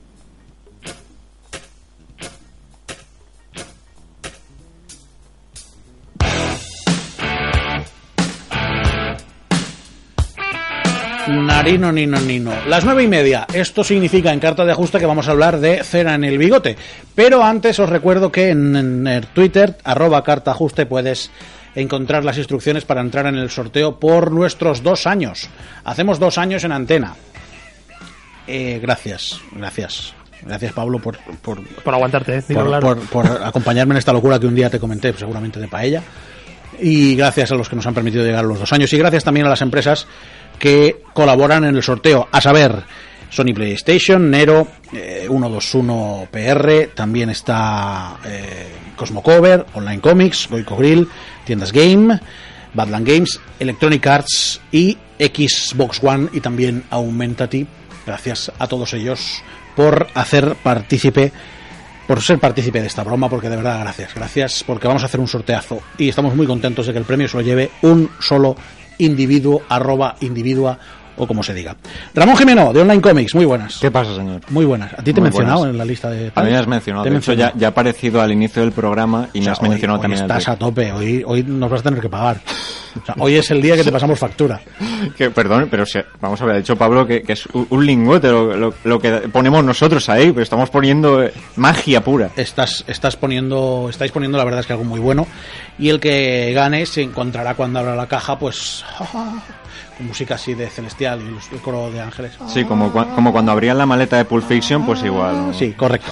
Narino, nino, nino. Las nueve y media. Esto significa en Carta de Ajuste que vamos a hablar de Cera en el bigote. Pero antes os recuerdo que en, en el Twitter, arroba Carta Ajuste, puedes encontrar las instrucciones para entrar en el sorteo por nuestros dos años. Hacemos dos años en antena. Eh, gracias, gracias. Gracias, Pablo, por... Por, por aguantarte, ¿eh? Digo, por, claro. por, por acompañarme en esta locura que un día te comenté, seguramente de paella. Y gracias a los que nos han permitido llegar a los dos años. Y gracias también a las empresas que colaboran en el sorteo, a saber, Sony PlayStation, Nero, eh, ciento veintiuno P R, también está eh, Cosmocover, Online Comics, Goico Grill, Tiendas Game, Badland Games, Electronic Arts y Xbox One y también Augmentati. Gracias a todos ellos por hacer partícipe, por ser partícipe de esta broma, porque de verdad gracias, gracias, porque vamos a hacer un sorteazo y estamos muy contentos de que el premio se lo lleve un solo individuo, arroba individua, o como se diga. Ramón Jimeno, de Online Comics, muy buenas. ¿Qué pasa, señor? Muy buenas. ¿A ti te he mencionado buenas en la lista de...? A mí me has mencionado. De hecho, ya, ya ha aparecido al inicio del programa y o sea, me has hoy, mencionado hoy también. Estás a tope. Hoy, hoy nos vas a tener que pagar. O sea, hoy es el día que te pasamos factura. Que, perdón, pero si, vamos a ver, ha dicho Pablo que, que es un, un lingote lo, lo, lo que ponemos nosotros ahí, pero estamos poniendo magia pura. Estás, estás poniendo, estáis poniendo la verdad es que algo muy bueno. Y el que gane se encontrará cuando abra la caja, pues... con música así de celestial y el coro de ángeles. Sí, como, como cuando abrían la maleta de Pulp Fiction, pues igual, ¿no? Sí, correcto.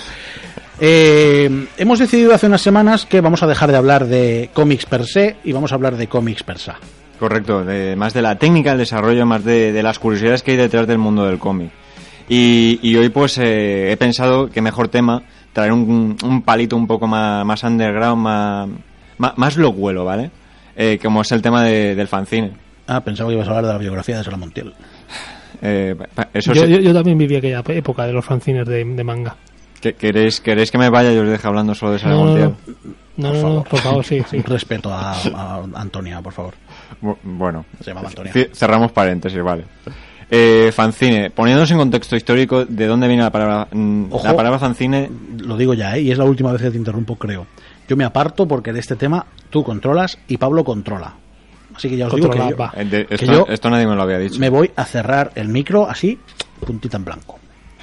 Eh, hemos decidido hace unas semanas que vamos a dejar de hablar de cómics per se y vamos a hablar de cómics per se. Correcto, de, más de la técnica, el desarrollo, más de, de las curiosidades que hay detrás del mundo del cómic. Y, y hoy pues eh, he pensado que mejor tema traer un, un palito un poco más, más underground, más, más, más locuelo, ¿vale? Eh, como es el tema de, del fanzine. Ah, pensaba que ibas a hablar de la biografía de Sara Montiel. Eh, eso yo, sí. yo, yo también viví aquella época de los fanzines de, de manga. ¿Queréis, ¿Queréis que me vaya y os deje hablando solo de Sara no, Montiel? No, no, por, no, favor. no, por favor, sí, sí. Un respeto a, a Antonia, por favor. Bueno, se llamaba Antonia. Cerramos paréntesis, vale. Eh, fanzine, poniéndonos en contexto histórico, ¿de dónde viene la palabra Ojo, la palabra fanzine? Lo digo ya, ¿eh? Y es la última vez que te interrumpo, creo. Yo me aparto porque de este tema tú controlas y Pablo controla. Así que ya os digo que, yo, eh, de, que esto, yo esto nadie me lo había dicho. Me voy a cerrar el micro así, puntita en blanco.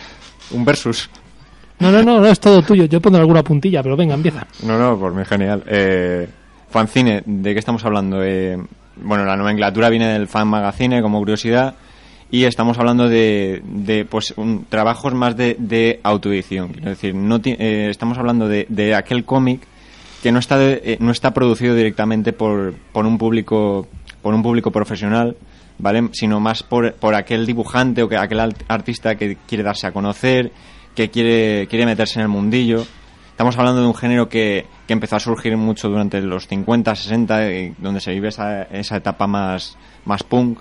Un versus. No, no, no, no es todo tuyo. Yo pondré alguna puntilla, pero venga, empieza. No, no, por mí genial. Eh, fanzine, ¿de qué estamos hablando? Eh, bueno, la nomenclatura viene del fan magazine, como curiosidad, y estamos hablando de, de pues, un, trabajos más de, de autoedición. Quiero decir, no eh, estamos hablando de, de aquel cómic que no está de, eh, no está producido directamente por, por un público por un público profesional, ¿vale? Sino más por, por aquel dibujante o que aquel artista que quiere darse a conocer, que quiere quiere meterse en el mundillo. Estamos hablando de un género que, que empezó a surgir mucho durante los cincuenta, sesenta, eh, donde se vive esa, esa etapa más, más punk.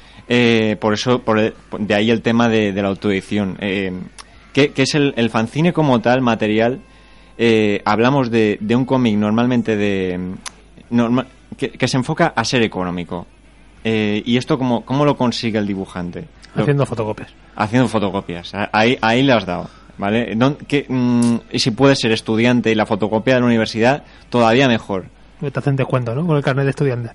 Eh, por eso, por el, de ahí el tema de, de la autoedición. Eh, ¿qué, qué es el, el fanzine como tal, material? Eh, hablamos de, de un cómic normalmente de normal, que, que se enfoca a ser económico. Eh, ¿Y esto cómo, cómo lo consigue el dibujante? Haciendo fotocopias. Haciendo fotocopias. Ahí, ahí le has dado, ¿vale? Que, mm, y si puedes ser estudiante y la fotocopia de la universidad, todavía mejor. Te hacen descuento, ¿no? Con el carnet de estudiante.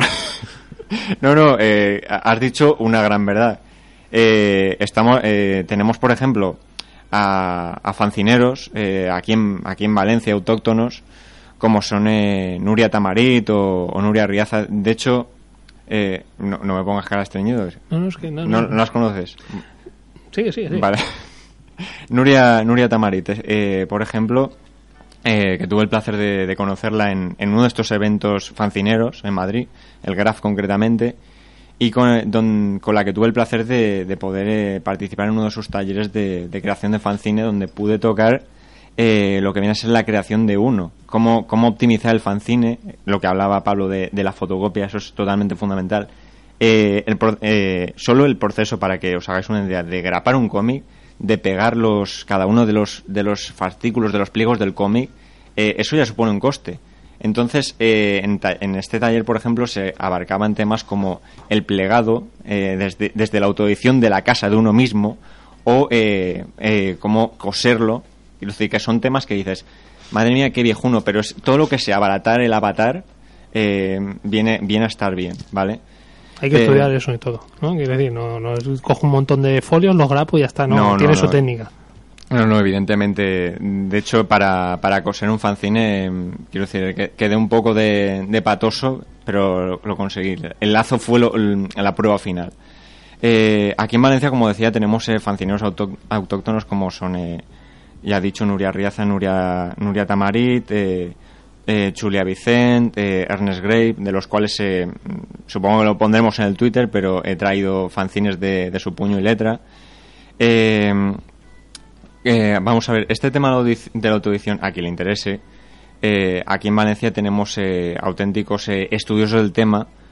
No, no, eh, has dicho una gran verdad. Eh, estamos, eh, tenemos, por ejemplo, a, a fancineros eh, aquí en aquí en Valencia, autóctonos, como son eh, Nuria Tamarit o, o Nuria Riaza. De hecho, eh, no, no me pongas cara estreñido. No, no, es que no, no, no. ¿No las conoces? Sí, sí, sí. Vale. Nuria, Nuria Tamarit, eh, por ejemplo, eh, que tuve el placer de, de conocerla en, en uno de estos eventos fancineros en Madrid, el Graf concretamente, y con, don, con la que tuve el placer de, de poder eh, participar en uno de sus talleres de, de creación de fanzine, donde pude tocar eh, lo que viene a ser la creación de uno, cómo, cómo optimizar el fanzine, lo que hablaba Pablo de, de la fotocopia, eso es totalmente fundamental. Eh, el, eh, solo el proceso, para que os hagáis una idea, de grapar un cómic, de pegar los, cada uno de los, de los fascículos, de los pliegos del cómic, eh, eso ya supone un coste. Entonces, eh, en, ta- en este taller, por ejemplo, se abarcaban temas como el plegado, eh, desde, desde la autoedición de la casa de uno mismo, o eh, eh, cómo coserlo. Quiero decir, que son temas que dices, madre mía, qué viejuno, pero es, todo lo que sea abaratar el avatar eh, viene, viene a estar bien, ¿vale? Hay que Eh, estudiar eso y todo, ¿no? Quiero decir, no, no es, cojo un montón de folios, los grapo y ya está, no, No, no, tiene no. su técnica. No, no, evidentemente. De hecho, para, para coser un fanzine, eh, quiero decir, que quedé un poco de, de patoso, pero lo, lo conseguí. El lazo fue lo, el- la prueba final. Eh, aquí en Valencia, como decía, tenemos eh, fanzineros auto- autóctonos como son, eh, ya he dicho, Nuria Riaza, Nuria, Nuria Tamarit, eh, eh, Chulia Vicent, eh, Ernest Grave, de los cuales eh, supongo que lo pondremos en el Twitter, pero he traído fanzines de, de su puño y letra. Eh, Eh, vamos a ver, este tema de la audi- de la autoedición, a quien le interese, eh, aquí en Valencia tenemos eh, auténticos eh, estudiosos del tema,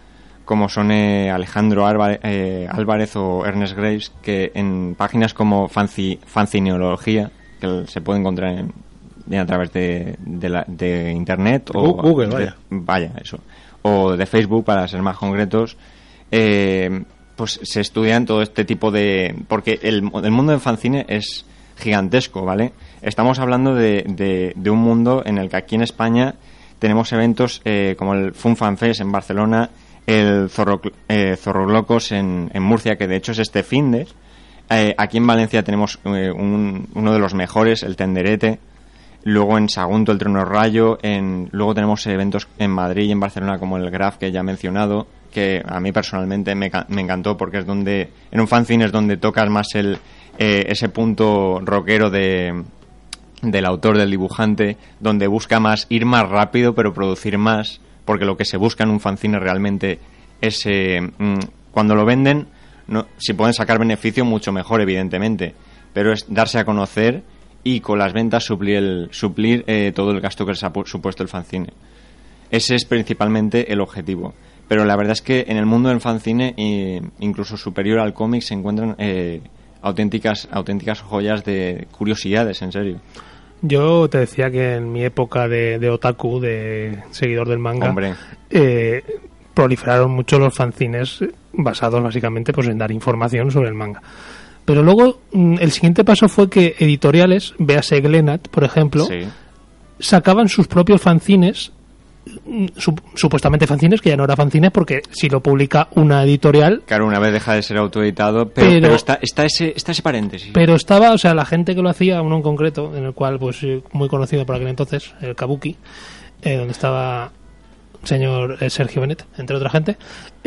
como son eh, Alejandro Álvarez, eh, Álvarez o Ernest Graves, que en páginas como Fanci, Fancineología, que se puede encontrar en, en a través de, de, la, de internet o Google, de, vaya. vaya, eso, o de Facebook, para ser más concretos, eh, pues se estudian todo este tipo de... Porque el, el mundo del fanzine es gigantesco, ¿vale? Estamos hablando de, de, de un mundo en el que aquí en España tenemos eventos eh, como el Fun Fan Fest en Barcelona, el Zorro, eh, Zorrolocos en, en Murcia, que de hecho es este finde. Eh, aquí en Valencia tenemos eh, un, uno de los mejores, el Tenderete. Luego en Sagunto el Trono Rayo. En, luego tenemos eventos en Madrid y en Barcelona como el Graf, que ya he mencionado, que a mí personalmente me, me encantó, porque es donde, en un fanzine es donde tocas más el eh, ese punto rockero de, del autor, del dibujante, donde busca más ir más rápido pero producir más, porque lo que se busca en un fanzine realmente es eh, mmm, cuando lo venden, no, si pueden sacar beneficio mucho mejor, evidentemente, pero es darse a conocer y con las ventas suplir, el, suplir eh, todo el gasto que les ha supuesto el fanzine. Ese es principalmente el objetivo. Pero la verdad es que en el mundo del fanzine, eh, incluso superior al cómic, se encuentran eh, auténticas auténticas joyas de curiosidades, en serio. Yo te decía que en mi época de, de otaku, de seguidor del manga, Hombre. Eh, proliferaron mucho los fanzines basados básicamente pues en dar información sobre el manga. Pero luego el siguiente paso fue que editoriales, véase Glenat, por ejemplo, Sí. sacaban sus propios fanzines, sup- supuestamente fanzines, que ya no era fanzines porque si lo publica una editorial. Claro, una vez deja de ser autoeditado, pero, Pero- pero está, está, ese, está ese paréntesis. Pero estaba, o sea, la gente que lo hacía, uno en concreto, en el cual, pues, eh, muy conocido por aquel entonces, el Kabuki, eh, donde estaba el señor eh, Sergio Benet, entre otra gente,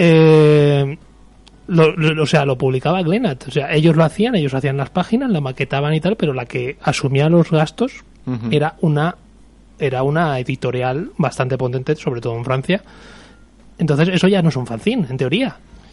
eh, lo, lo- o sea, lo publicaba Glenat. O sea, ellos lo hacían, ellos hacían las páginas, la maquetaban y tal, pero la que asumía los gastos Ujú. era una era una editorial bastante potente, sobre todo en Francia. Entonces, eso ya no es un fanzine, en teoría.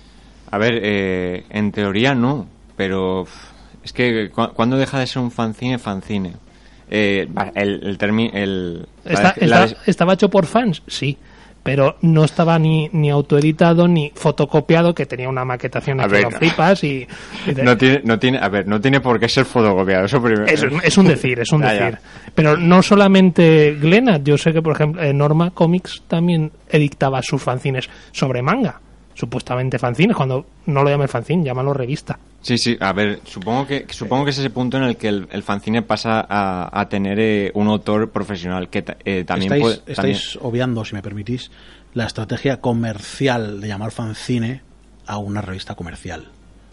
A ver, eh, en teoría no, pero uf, es que cu- ¿cuándo deja de ser un fanzine fanzine? Eh, va, el el, termi- el la Está- des- la está- des- ¿Estaba hecho por fans? Sí. Pero no estaba ni, ni autoeditado ni fotocopiado, que tenía una maquetación A aquí ver, que flipas y... y de- no tiene, no tiene, a ver, no tiene por qué ser fotocopiado, eso primero. es, es un decir, es un Ya, ya. decir. Pero no solamente Glenat, yo sé que, por ejemplo, eh, Norma Comics también editaba sus fanzines sobre manga. Supuestamente fanzines, cuando no lo llames fanzine, llámalo revista. Sí, sí, a ver, supongo que supongo que es ese punto en el que el, el fanzine pasa a, a tener eh, un autor profesional que ta- eh, también estáis, puede... estáis también- obviando, si me permitís, la estrategia comercial de llamar fanzine a una revista comercial.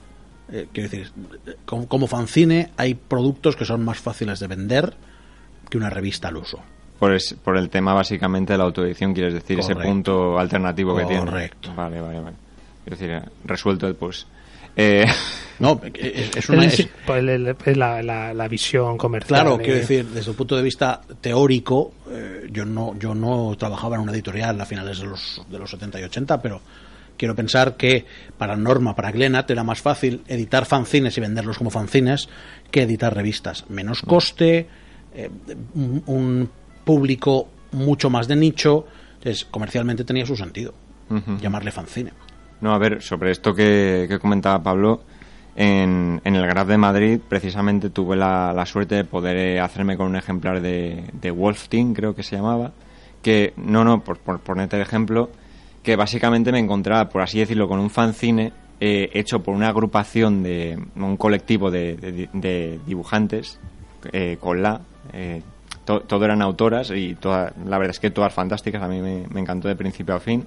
Eh, quiero decir, como, como fanzine hay productos que son más fáciles de vender que una revista al uso. Por, es- por el tema básicamente de la autoedición, quieres decir, ese Correcto. punto alternativo que tiene. Correcto. Vale, vale, vale. Quiero decir, eh, resuelto, pues... Eh, No, es, es una... Es, es- pues, el- el- es la, la, la visión comercial. Claro, de- quiero decir, desde el punto de vista teórico, eh, yo no yo no trabajaba en una editorial a finales de los, de los setenta y ochenta, pero quiero pensar que para Norma, para Glenat, era más fácil editar fanzines y venderlos como fanzines que editar revistas. Menos coste, eh, un, un público mucho más de nicho, entonces comercialmente tenía su sentido Ujú. llamarle fanzine. No, a ver, sobre esto que, que comentaba Pablo, en, en el Graf de Madrid precisamente tuve la, la suerte de poder eh, hacerme con un ejemplar de, de Wolf Team, creo que se llamaba, que, no, no, por, por ponerte el ejemplo, que básicamente me encontraba, por así decirlo, con un fanzine eh, hecho por una agrupación de un colectivo de, de, de dibujantes, eh, con la... Eh, to- todo eran autoras y toda, la verdad es que todas fantásticas, a mí me, me encantó de principio a fin.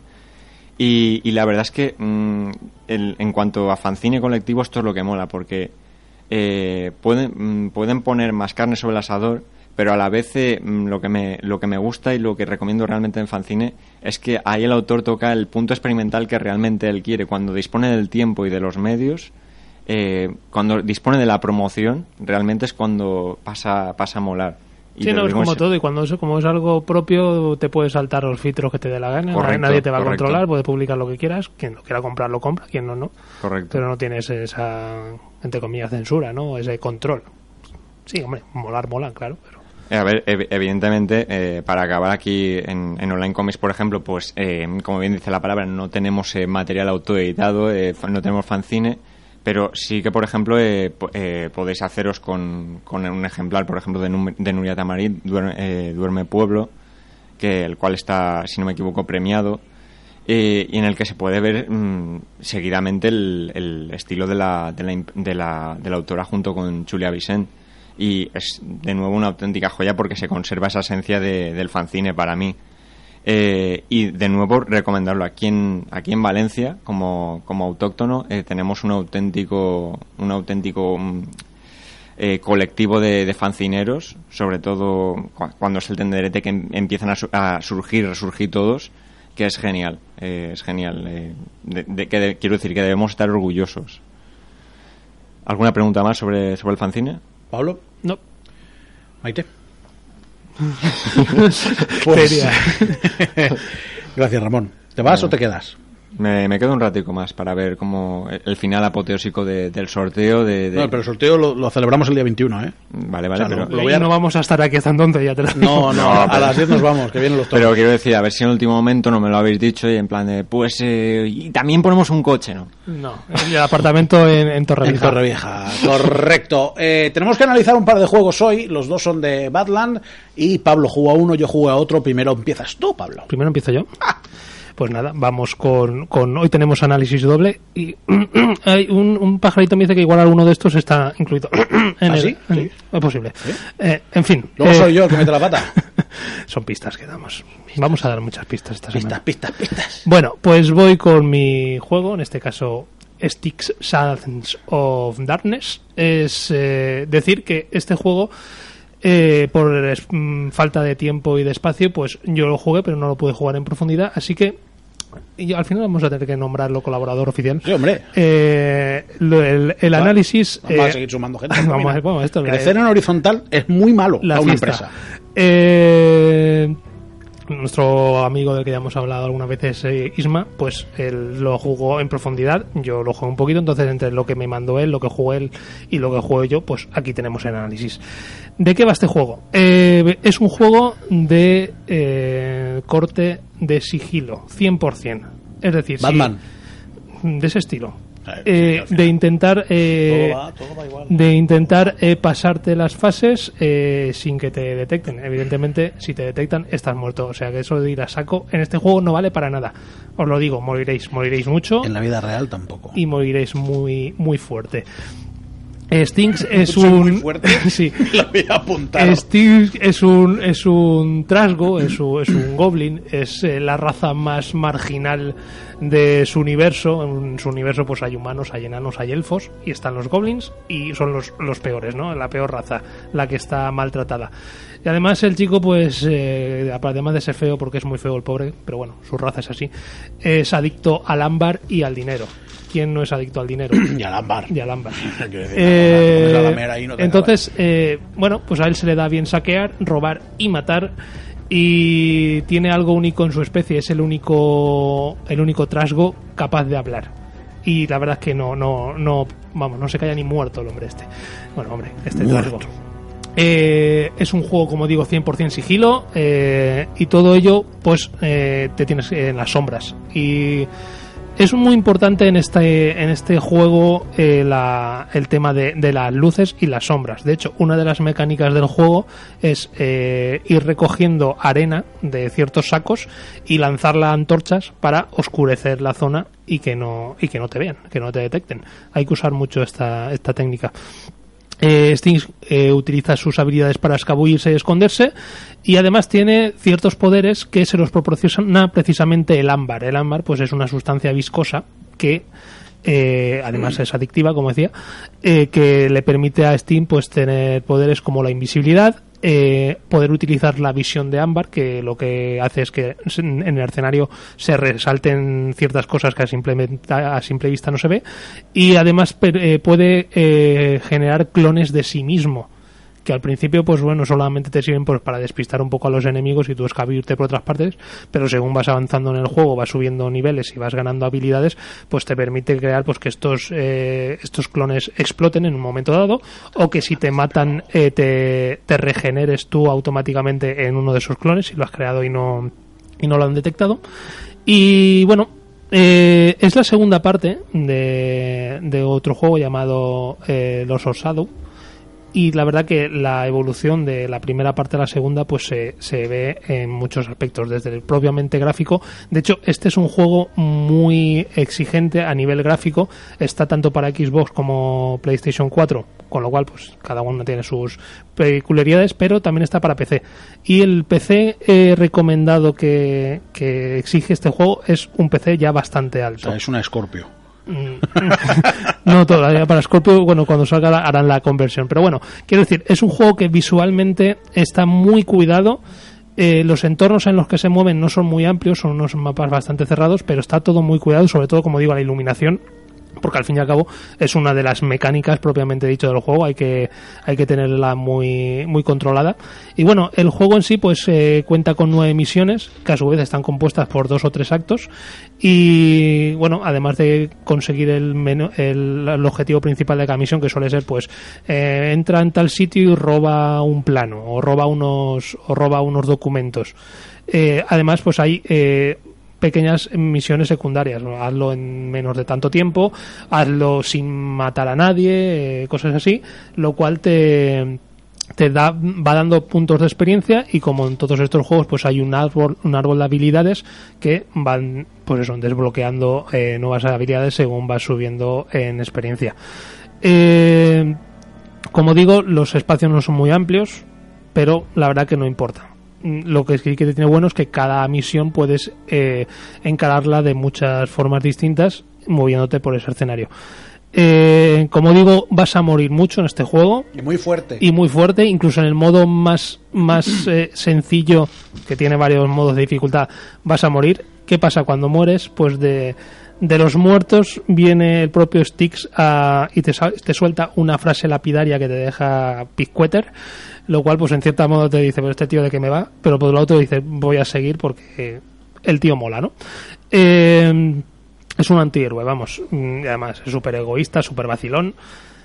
Y, y la verdad es que mmm, el, en cuanto a fanzine colectivo, esto es lo que mola, porque eh, pueden, mmm, pueden poner más carne sobre el asador, pero a la vez eh, mmm, lo que me lo que me gusta y lo que recomiendo realmente en fanzine es que ahí el autor toca el punto experimental que realmente él quiere. Cuando dispone del tiempo y de los medios, eh, cuando dispone de la promoción, realmente es cuando pasa, pasa a molar. Y Sí, te no, lo es digo en como se- todo, y cuando es, como es algo propio, te puedes saltar los filtros que te dé la gana, Correcto, nadie te va correcto. a controlar, puedes publicar lo que quieras, quien lo quiera comprar lo compra, quien no, no. Correcto. Pero no tienes esa, entre comillas, censura, ¿no? Ese control. Sí, hombre, molar, mola, claro, pero... A ver, ev- evidentemente, eh, para acabar aquí en, en Online Comics, por ejemplo, pues, eh, como bien dice la palabra, no tenemos eh, material autoeditado, eh, no tenemos fanzine, pero sí que, por ejemplo, eh, po- eh, podéis haceros con, con un ejemplar, por ejemplo, de, Num- de Nuria Tamarit, Duerme, eh, Duerme Pueblo, que el cual está, si no me equivoco, premiado, eh, y en el que se puede ver mmm, seguidamente el, el estilo de la, de, la, imp- de, la, de la autora junto con Julia Vicent. Y es de nuevo una auténtica joya porque se conserva esa esencia de, del fanzine para mí. Eh, y de nuevo recomendarlo aquí en, aquí en Valencia como, como autóctono. Eh, tenemos un auténtico un auténtico um, eh, colectivo de, de fanzineros, sobre todo cu- cuando es el tenderete que em- empiezan a, su- a surgir, resurgir todos, que es genial, eh, es genial. Eh, de, de, que de, quiero decir que debemos estar orgullosos. ¿Alguna pregunta más sobre, sobre el fanzine? ¿Pablo? No. ¿Maite? Pues- Sería. Gracias, Ramón. ¿Te vas o te quedas? Me, me quedo un ratico más para ver cómo el final apoteósico de, del sorteo de, de- No, pero el sorteo lo, lo celebramos el día veintiuno, ¿eh? Vale, vale, O sea, pero, lo voy a- Y no vamos a estar aquí hasta entonces, ya te lo digo. No, no, No, a pero- las diez nos vamos, que vienen los toros. pero quiero decir, a ver si en el último momento no me lo habéis dicho y en plan de, pues, eh, y también ponemos un coche, ¿no? No, el apartamento en, en En Torrevieja. Torrevieja, correcto. Eh, tenemos que analizar un par de juegos hoy. Los dos son de Badland. Y Pablo juega a uno, yo juego a otro. Primero empiezas tú, Pablo. Primero empiezo yo. Pues nada, vamos con, con... Hoy tenemos análisis doble y hay un, un pajarito me dice que igual alguno de estos está incluido en ¿Ah, el... sí? en- Sí. Es posible. Eh, en fin. Luego eh, soy yo el que mete la pata. Son pistas que damos. Vamos a dar muchas pistas esta semana. Pistas, pistas, pistas. Bueno, pues voy con mi juego, en este caso Styx Sons of Darkness. Es eh, decir que este juego, eh, por es- mm, falta de tiempo y de espacio, pues yo lo jugué, pero no lo pude jugar en profundidad, así que y al final vamos a tener que nombrarlo colaborador oficial. Sí, hombre. Eh, lo- el, el Va- análisis... Vamos a eh, seguir sumando gente. vamos a Mira, ver, bueno, esto es la- crecer en horizontal es muy malo la para una fiesta. empresa. Eh, nuestro amigo del que ya hemos hablado algunas veces, eh, Isma, pues él lo jugó en profundidad, yo lo jugué un poquito, entonces entre lo que me mandó él, lo que jugué él y lo que jugué yo, pues aquí tenemos el análisis. ¿De qué va este juego? Eh, es un juego de eh, corte de sigilo, cien por ciento. Es decir, si- Batman. de ese estilo. Eh, Eh, sí, al final. de intentar eh, Todo va, todo va igual. de intentar eh, pasarte las fases eh, sin que te detecten. Evidentemente, si te detectan, estás muerto. O sea que eso de ir a saco en este juego no vale para nada. Os lo digo, moriréis, moriréis mucho En la vida real tampoco. y moriréis muy muy fuerte. Eh, Stinks es Soy un muy fuerte. sí. Lo voy a apuntar. Stinks es un es un trasgo, es un, es un goblin, es eh, la raza más marginal de su universo. En su universo pues hay humanos, hay enanos, hay elfos y están los goblins y son los, los peores, ¿no? La peor raza, la que está maltratada. Y además el chico pues eh, además de ser feo, porque es muy feo el pobre, pero bueno, su raza es así, es adicto al ámbar y al dinero. ¿Quién no es adicto al dinero? Y al ámbar. Y al ámbar. Quiero decir, Eh, pones la lamera ahí, no te entonces, eh, bueno, pues a él se le da bien saquear, robar y matar. Y tiene algo único en su especie, es el único el único trasgo capaz de hablar. Y la verdad es que no, no, no, vamos, no se calla ni muerto el hombre este. Bueno, hombre, este Muerto. trasgo. Eh, es un juego, como digo, cien por ciento sigilo, eh, y todo ello, pues, eh, te tienes en las sombras. Y es muy importante en este en este juego eh, la, el tema de, de las luces y las sombras. De hecho, una de las mecánicas del juego es eh, ir recogiendo arena de ciertos sacos y lanzarla a antorchas para oscurecer la zona y que no y que no te vean, que no te detecten. Hay que usar mucho esta esta técnica. Eh, Stinks eh, utiliza sus habilidades para escabullirse y esconderse, y además tiene ciertos poderes que se los proporciona precisamente el ámbar. El ámbar pues es una sustancia viscosa que eh, además es adictiva, como decía, eh, que le permite a Steam pues tener poderes como la invisibilidad, eh, poder utilizar la visión de ámbar, que lo que hace es que en el escenario se resalten ciertas cosas que a simple, a simple vista no se ve, y además per, eh, puede eh, generar clones de sí mismo, que al principio, pues bueno, solamente te sirven pues para despistar un poco a los enemigos y tú escabullirte por otras partes, pero según vas avanzando en el juego, vas subiendo niveles y vas ganando habilidades, pues te permite crear pues que estos eh, estos clones exploten en un momento dado, o que si te matan eh, te, te regeneres tú automáticamente en uno de esos clones si lo has creado y no y no lo han detectado. Y bueno, eh, es la segunda parte de, de otro juego llamado eh, Los of Shadow, y la verdad que la evolución de la primera parte a la segunda pues se, se ve en muchos aspectos, desde el propiamente gráfico. De hecho, este es un juego muy exigente a nivel gráfico, está tanto para Xbox como PlayStation cuatro, con lo cual pues cada uno tiene sus peculiaridades, pero también está para P C, y el P C eh, recomendado que, que exige este juego es un P C ya bastante alto. O sea, es una Scorpio. No todavía para Scorpio, bueno, cuando salga harán la conversión, pero bueno, quiero decir, es un juego que visualmente está muy cuidado. Eh, los entornos en los que se mueven no son muy amplios, son unos mapas bastante cerrados, pero está todo muy cuidado, sobre todo, como digo, la iluminación, porque al fin y al cabo es una de las mecánicas propiamente dicho del juego, hay que hay que tenerla muy muy controlada. Y bueno, el juego en sí pues eh, cuenta con nueve misiones, que a su vez están compuestas por dos o tres actos, y bueno, además de conseguir el, menú, el, el objetivo principal de cada misión, que suele ser pues eh, entra en tal sitio y roba un plano, o roba unos o roba unos documentos. Eh, además pues hay eh, pequeñas misiones secundarias, ¿no? Hazlo en menos de tanto tiempo, hazlo sin matar a nadie, eh, cosas así, lo cual te te da va dando puntos de experiencia, y como en todos estos juegos pues hay un árbol un árbol de habilidades que van pues eso, desbloqueando eh, nuevas habilidades según vas subiendo en experiencia. Eh, como digo, los espacios no son muy amplios, pero la verdad que no importa. Lo que sí que tiene bueno es que cada misión puedes eh, encararla de muchas formas distintas moviéndote por ese escenario. Eh, como digo, vas a morir mucho en este juego. Y muy fuerte. Y muy fuerte, incluso en el modo más, más eh, sencillo, que tiene varios modos de dificultad, vas a morir. ¿Qué pasa cuando mueres? Pues de, de los muertos viene el propio Styx a, y te, te suelta una frase lapidaria que te deja pizcuéter, lo cual pues en cierta modo te dice, pero este tío de qué me va, pero por otro lado te dice, voy a seguir porque el tío mola, ¿no? Eh, es un antihéroe, vamos, y además es súper egoísta, súper vacilón.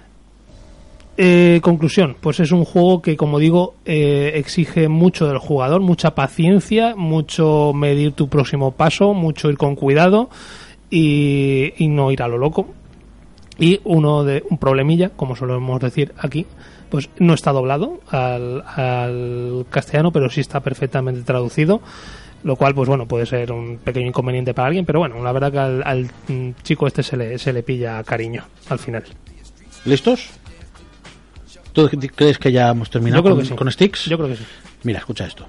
Eh, conclusión, pues es un juego que, como digo, eh, exige mucho del jugador, mucha paciencia, mucho medir tu próximo paso, mucho ir con cuidado y, y no ir a lo loco. Y uno de un problemilla, como solemos decir aquí, pues no está doblado al, al castellano, pero sí está perfectamente traducido, lo cual pues bueno, puede ser un pequeño inconveniente para alguien, pero bueno, la verdad que al, al chico este se le, se le pilla cariño al final. ¿Listos? ¿Tú crees que ya hemos terminado con, sí. con Styx? Yo creo que sí. Mira, escucha esto.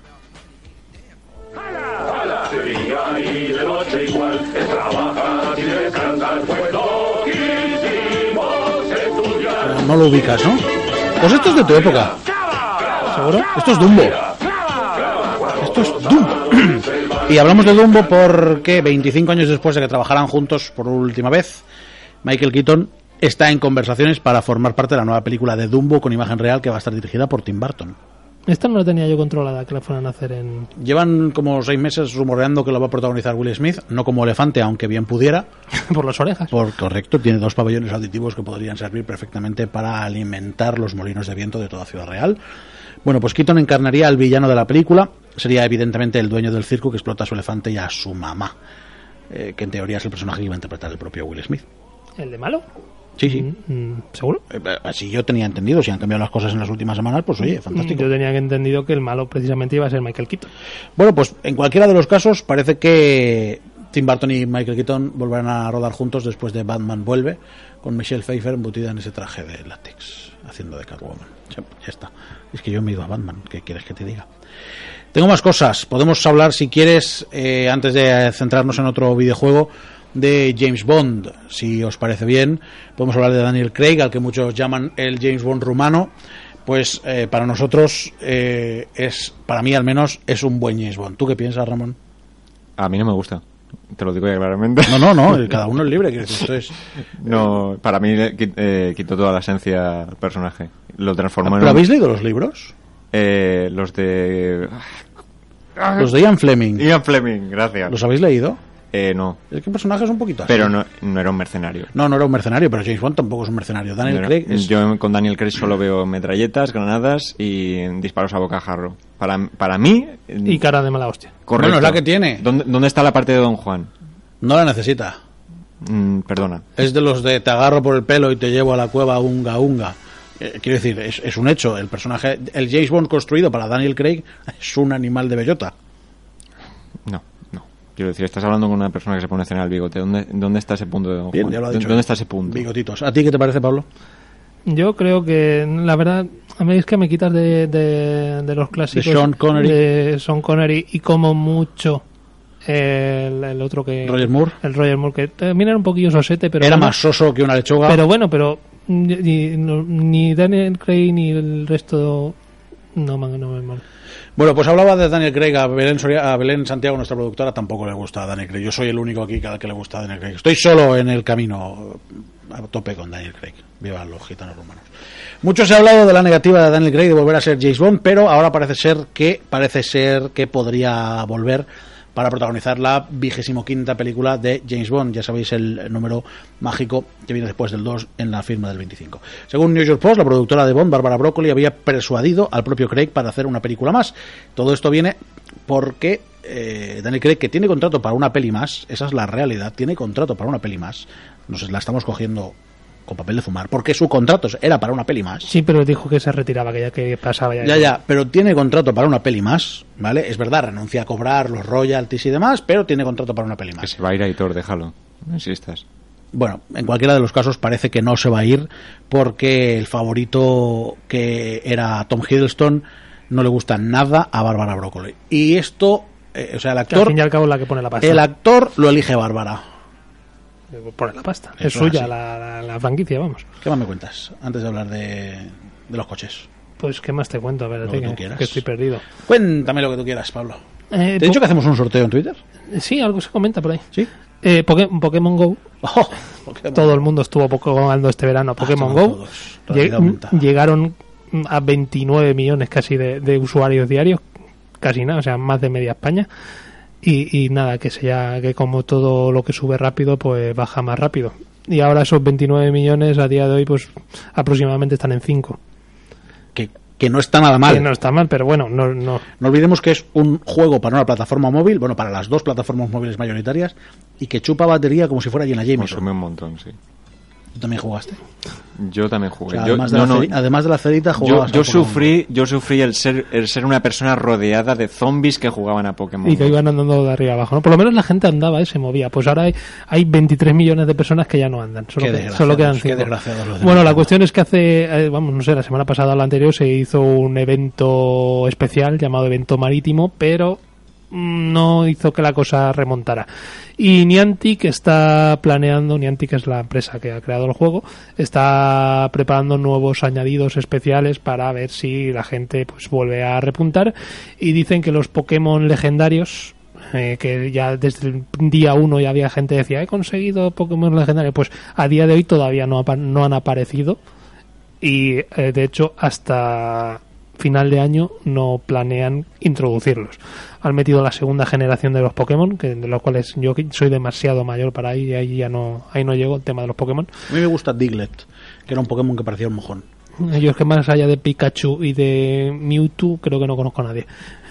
No lo ubicas, ¿no? Pues esto es de tu época. ¿Seguro? Esto es Dumbo. Esto es Dumbo. Y hablamos de Dumbo porque veinticinco años después de que trabajaran juntos por última vez, Michael Keaton está en conversaciones para formar parte de la nueva película de Dumbo con imagen real, que va a estar dirigida por Tim Burton. Esta no la tenía yo controlada, que la fueran a hacer en... Llevan como seis meses rumoreando que lo va a protagonizar Will Smith, no como elefante, aunque bien pudiera. Por las orejas. Por correcto, tiene dos pabellones auditivos que podrían servir perfectamente para alimentar los molinos de viento de toda Ciudad Real. Bueno, pues Keaton encarnaría al villano de la película. Sería evidentemente el dueño del circo que explota a su elefante y a su mamá, eh, que en teoría es el personaje que iba a interpretar el propio Will Smith. ¿El de malo? Sí, sí. Mm, ¿Seguro? Eh, así yo tenía entendido. Si han cambiado las cosas en las últimas semanas, pues oye, fantástico. Yo tenía entendido que el malo precisamente iba a ser Michael Keaton. Bueno, pues en cualquiera de los casos parece que Tim Burton y Michael Keaton volverán a rodar juntos después de Batman Vuelve, con Michelle Pfeiffer embutida en ese traje de látex, haciendo de Catwoman. Ya, ya está. Es que yo me he ido a Batman. ¿Qué quieres que te diga? Tengo más cosas. Podemos hablar, si quieres, eh, antes de centrarnos en otro videojuego, de James Bond, si os parece bien. Podemos hablar de Daniel Craig, al que muchos llaman el James Bond rumano. Pues eh, para nosotros eh, es, para mí al menos, es un buen James Bond. ¿Tú qué piensas, Ramón? A mí no me gusta. te lo digo ya claramente. No, no, no, cada uno es libre. Quiero decir, esto es... No, para mí eh, quitó toda la esencia al personaje. Lo transformó en... ¿Pero habéis leído los libros? Eh, los de... Los de Ian Fleming. Ian Fleming, gracias. ¿Los habéis leído? Eh, no. Es que el personaje es un poquito así. Pero no, no era un mercenario. No, no era un mercenario, pero James Bond tampoco es un mercenario. Daniel No, Craig es... Yo con Daniel Craig solo veo metralletas, granadas y disparos a bocajarro. Para, para mí... Y cara de mala hostia. Correcto. Bueno, es la que tiene. ¿Dónde, ¿Dónde está la parte de Don Juan? No la necesita. Mm, perdona. Es de los de te agarro por el pelo y te llevo a la cueva unga unga. Eh, quiero decir, es, es un hecho. El personaje, el James Bond construido para Daniel Craig es un animal de bellota. No, no. Quiero decir, estás hablando con una persona que se pone a cenar el bigote. ¿Dónde, dónde está ese punto de Don Bien, Juan? ya lo ha dicho. ¿Dónde está ese punto? Bigotitos. ¿A ti qué te parece, Pablo? Yo creo que, la verdad, a mí es que me quitas de, de, de los clásicos. De Sean Connery. De Sean Connery y como mucho el, el otro que... Roger Moore. El Roger Moore, que también era un poquillo sosete, pero... Era bueno, más soso que una lechuga. Pero bueno, pero ni, no- ni Daniel Craig ni el resto... No, man, no me mola. Bueno, pues hablaba de Daniel Craig. A Belén, Soria- a Belén Santiago, nuestra productora, tampoco le gusta a Daniel Craig. Yo soy el único aquí al que le gusta a Daniel Craig. Estoy solo en el camino a tope con Daniel Craig. Viva los gitanos rumanos. Mucho se ha hablado de la negativa de Daniel Craig de volver a ser James Bond, pero ahora parece ser que parece ser que podría volver para protagonizar la vigésimo quinta película de James Bond. Ya sabéis el número mágico que viene después del dos en la firma del veinticinco. Según New York Post, la productora de Bond, Barbara Broccoli, había persuadido al propio Craig para hacer una película más. Todo esto viene porque eh, Daniel Craig, que tiene contrato para una peli más, esa es la realidad, tiene contrato para una peli más. Nos la estamos cogiendo con papel de fumar, porque su contrato era para una peli más. Sí, pero dijo que se retiraba, que ya que pasaba ya. Ya, ya, pero tiene contrato para una peli más, ¿vale? Es verdad, renuncia a cobrar los royalties y demás, pero tiene contrato para una peli Que más. se va a ir Aitor, déjalo. No insistas. Bueno, en cualquiera de los casos parece que no se va a ir porque el favorito, que era Tom Hiddleston, no le gusta nada a Bárbara Broccoli. Y esto, eh, o sea, el Que al actor, fin y al cabo es la que pone la pasta. el actor lo elige Bárbara. Pone la pasta. Eso Es suya así. la, la, la franquicia, vamos. ¿Qué más me cuentas antes de hablar de, de los coches? Pues, ¿qué más te cuento? A ver, Lo que que, tú quieras. que estoy perdido. Cuéntame lo que tú quieras, Pablo. Eh, ¿Te he dicho po- que hacemos un sorteo en Twitter? Sí, algo se comenta por ahí. ¿Sí? Eh, Poké- Pokémon Go. Oh, Pokémon. Todo el mundo estuvo jugando este verano a Pokémon estaban Go. todos. Lle- Realidad aumentada. Llegaron a veintinueve millones casi de, de usuarios diarios. Casi nada, o sea, más de media España. Y, y nada, que sea que como todo lo que sube rápido, pues baja más rápido. Y ahora esos veintinueve millones a día de hoy, pues aproximadamente están en cinco. Que, que no está nada mal. Que no está mal, pero bueno, no, no. No olvidemos que es un juego para una plataforma móvil, bueno, para las dos plataformas móviles mayoritarias, y que chupa batería como si fuera Jenna Jameson. Consume un montón, sí. ¿Tú también jugaste? Yo también O jugué. sea, yo, además, de no, la no, ceri- además de la cerita, yo, jugabas yo al Pokémon. sufrí, yo sufrí el ser, el ser una persona rodeada de zombies que jugaban a Pokémon. Y que Go. iban andando de arriba abajo, ¿no? Por lo menos la gente andaba, ¿eh? Se movía. Pues ahora hay, hay veintitrés millones de personas que ya no andan. Solo, Qué que- desgraciados, solo quedan qué cinco. desgraciados los de Bueno, la Nintendo. cuestión es que hace, eh, vamos, no sé, la semana pasada o la anterior se hizo un evento especial llamado Evento Marítimo, pero mm, no hizo que la cosa remontara. Y Niantic está planeando, Niantic es la empresa que ha creado el juego, está preparando nuevos añadidos especiales para ver si la gente pues vuelve a repuntar, y dicen que los Pokémon legendarios, eh, que ya desde el día uno ya había gente que decía he conseguido Pokémon legendarios, pues a día de hoy todavía no, apa- no han aparecido, y eh, de hecho hasta final de año no planean introducirlos. Han metido la segunda generación de los Pokémon, que de los cuales yo soy demasiado mayor para ahí, y ahí ya no, ahí no llego el tema de los Pokémon. A mí me gusta Diglett, que era un Pokémon que parecía un mojón. Yo es que más allá de Pikachu y de Mewtwo creo que no conozco a nadie.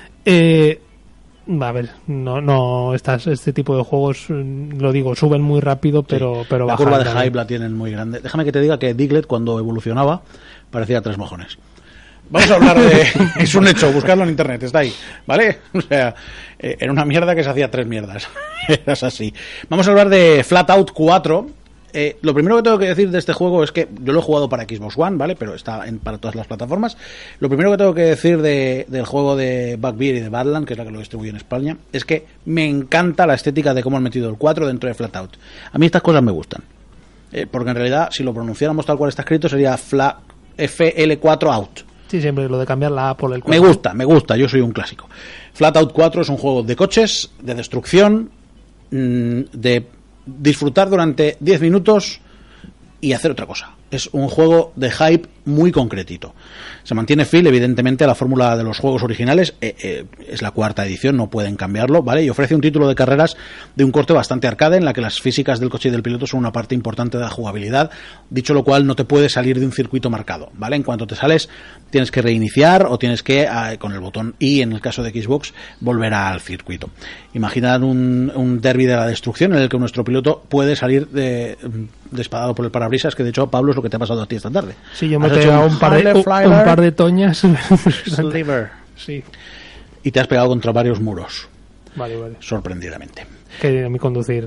Eh, a ver, no, no, estas, este tipo de juegos, mm, lo digo, suben muy rápido, pero, Sí. pero la bajan curva de también. hype la tienen muy grande. Déjame que te diga que Diglett, cuando evolucionaba, parecía tres mojones. Vamos a hablar de... Es un hecho, buscarlo en internet, está ahí, ¿vale? O sea, eh, era una mierda que se hacía tres mierdas. Eras así. Vamos a hablar de Flatout cuatro. Eh, lo primero que tengo que decir de este juego es que yo lo he jugado para Xbox One, ¿vale? Pero está en, para todas las plataformas. Lo primero que tengo que decir de, del juego de Bugbear y de Badland, que es la que lo distribuye en España, es que me encanta la estética de cómo han metido el cuatro dentro de Flatout. A mí estas cosas me gustan. Eh, porque en realidad, si lo pronunciáramos tal cual está escrito, sería Fla, F L cuatro Out. Sí, siempre lo de cambiar la A por el Me cuatro. gusta, me gusta, yo soy un clásico. Flatout cuatro es un juego de coches, de destrucción, mm, de disfrutar durante diez minutos y hacer otra cosa. Es un juego de hype muy concretito. Se mantiene fiel, evidentemente, a la fórmula de los juegos originales. Eh, eh, es la cuarta edición, no pueden cambiarlo, ¿vale? Y ofrece un título de carreras de un corte bastante arcade, en la que las físicas del coche y del piloto son una parte importante de la jugabilidad. Dicho lo cual, no te puedes salir de un circuito marcado, ¿vale? En cuanto te sales, tienes que reiniciar o tienes que, eh, con el botón Y, en el caso de Xbox, volver al circuito. Imaginad un, un derbi de la destrucción en el que nuestro piloto puede salir de, despadado por el parabrisas, que de hecho, Pablo, es lo que te ha pasado a ti esta tarde. Sí, yo me he pegado un par de, un, un par de toñas. Sliver. Sí. Y te has pegado contra varios muros. Vale, vale. Sorprendidamente. Que a mí conducir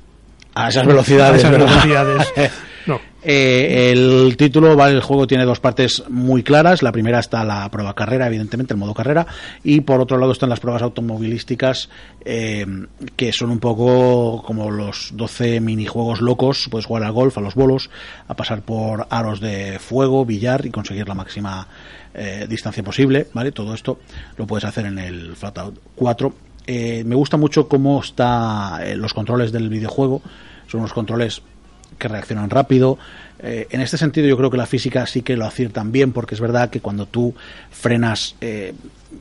a esas velocidades. A esas velocidades. No. Eh, el título, vale, el juego tiene dos partes muy claras. La primera está la prueba carrera, evidentemente, el modo carrera, y por otro lado están las pruebas automovilísticas, eh, que son un poco como los doce minijuegos locos. Puedes jugar al golf, a los bolos, a pasar por aros de fuego, billar y conseguir la máxima eh, distancia posible, ¿vale? Todo esto lo puedes hacer en el Flatout cuatro. Eh, me gusta mucho cómo están eh, los controles del videojuego. Son unos controles que reaccionan rápido. Eh, en este sentido yo creo que la física sí que lo aciertan bien, porque es verdad que cuando tú frenas, eh,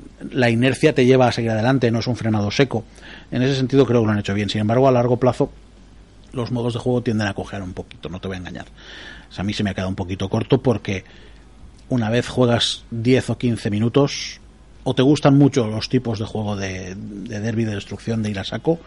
la inercia te lleva a seguir adelante, no es un frenado seco. En ese sentido creo que lo han hecho bien. Sin embargo, a largo plazo los modos de juego tienden a cojear un poquito, no te voy a engañar. O sea, a mí se me ha quedado un poquito corto, porque una vez juegas diez o quince minutos, o te gustan mucho los tipos de juego de, de derbi, de destrucción, de ir a saco,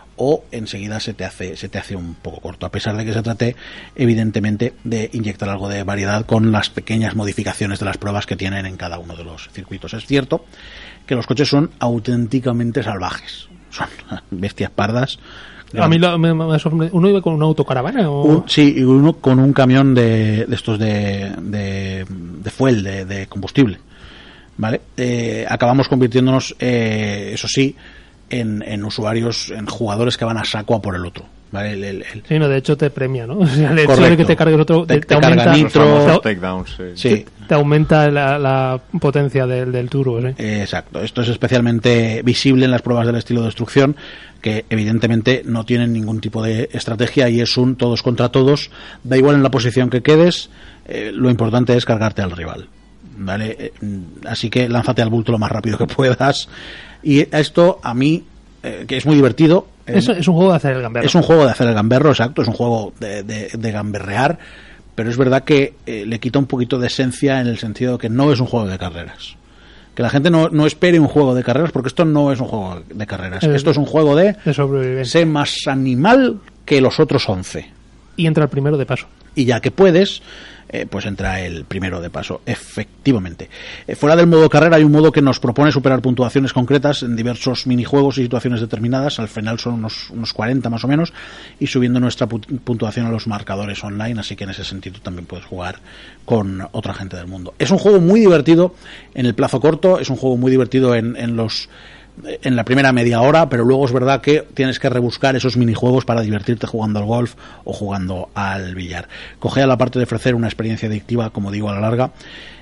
o enseguida se te hace se te hace un poco corto, a pesar de que se trate evidentemente de inyectar algo de variedad con las pequeñas modificaciones de las pruebas que tienen en cada uno de los circuitos. Es cierto que los coches son auténticamente salvajes, son bestias pardas. A mí lo, me, me sorprende. ¿Uno iba con una autocaravana? ¿O? Un, sí, y uno con un camión de, de estos de, de, de fuel, de, de combustible, ¿vale? Eh, acabamos convirtiéndonos, eh, eso sí, En, en usuarios, en jugadores que van a saco a por el otro, ¿vale? El, el, el... Sí, no, de hecho te premia, ¿no? O sea, el hecho de que te cargue el otro te, te, te, te carga aumenta, nitro, takedowns, sí. Sí. Te, te aumenta la, la potencia del, del turbo, ¿sí? Eh, exacto. Esto es especialmente visible en las pruebas del estilo de destrucción, que evidentemente no tienen ningún tipo de estrategia y es un todos contra todos. Da igual en la posición que quedes, eh, lo importante es cargarte al rival, ¿vale? Eh, así que lánzate al bulto lo más rápido que puedas. Y esto a mí, eh, que es muy divertido. Eh, es, es un juego de hacer el gamberro. Es un juego de hacer el gamberro, exacto. Es un juego de, de, de gamberrear, pero es verdad que eh, le quita un poquito de esencia, en el sentido de que no es un juego de carreras. Que la gente no, no espere un juego de carreras, porque esto no es un juego de carreras. Es, esto es un juego de, de sobrevivencia. Sé más animal que los otros once. Y entra el primero de paso. Y ya que puedes, eh, pues entra el primero de paso, efectivamente. Eh, fuera del modo carrera hay un modo que nos propone superar puntuaciones concretas en diversos minijuegos y situaciones determinadas. Al final son unos, unos cuarenta más o menos, y subiendo nuestra puntuación a los marcadores online, así que en ese sentido también puedes jugar con otra gente del mundo. Es un juego muy divertido en el plazo corto, es un juego muy divertido en, en los... en la primera media hora, pero luego es verdad que tienes que rebuscar esos minijuegos para divertirte jugando al golf o jugando al billar. Coge a la parte de ofrecer una experiencia adictiva, como digo, a la larga,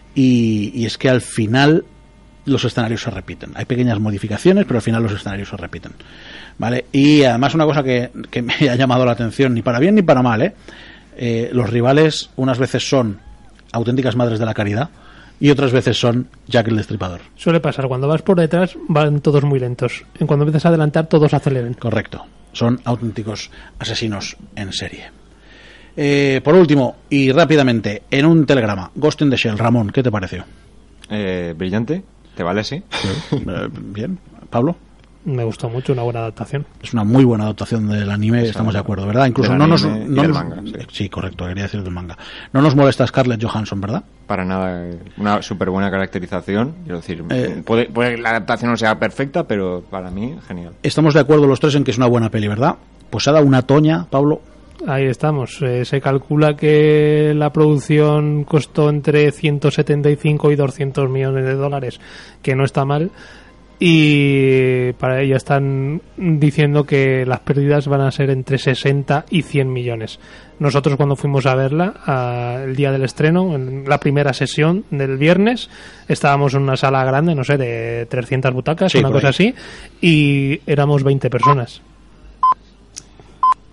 y, y es que al final los escenarios se repiten. Hay pequeñas modificaciones, pero al final los escenarios se repiten, ¿vale? Y además una cosa que, que me ha llamado la atención, ni para bien ni para mal, ¿eh? Eh, los rivales unas veces son auténticas madres de la caridad, y otras veces son Jack el Destripador. Suele pasar, cuando vas por detrás van todos muy lentos. En cuando empiezas a adelantar todos aceleran. Correcto, son auténticos asesinos en serie. Eh, por último, y rápidamente, en un telegrama, Ghost in the Shell, Ramón, ¿qué te pareció? Eh, brillante, ¿te vale así? Eh, bien, Pablo. Me gustó mucho, una buena adaptación. Es una muy buena adaptación del anime, sí, estamos de acuerdo, ¿verdad? Incluso no nos, no nos manga, sí. sí, correcto, quería decir del manga. No nos molesta Scarlett Johansson, ¿verdad? Para nada, una súper buena caracterización. Quiero decir, eh, puede, puede que la adaptación no sea perfecta, pero para mí, genial. Estamos de acuerdo los tres en que es una buena peli, ¿verdad? Pues ha dado una toña, Pablo. Ahí estamos. Eh, se calcula que la producción costó entre ciento setenta y cinco y doscientos millones de dólares, que no está mal. Y para ello están diciendo que las pérdidas van a ser entre sesenta y cien millones. Nosotros cuando fuimos a verla a, el día del estreno, en la primera sesión del viernes, estábamos en una sala grande, no sé, de trescientas butacas, sí, una cosa así, y éramos veinte personas.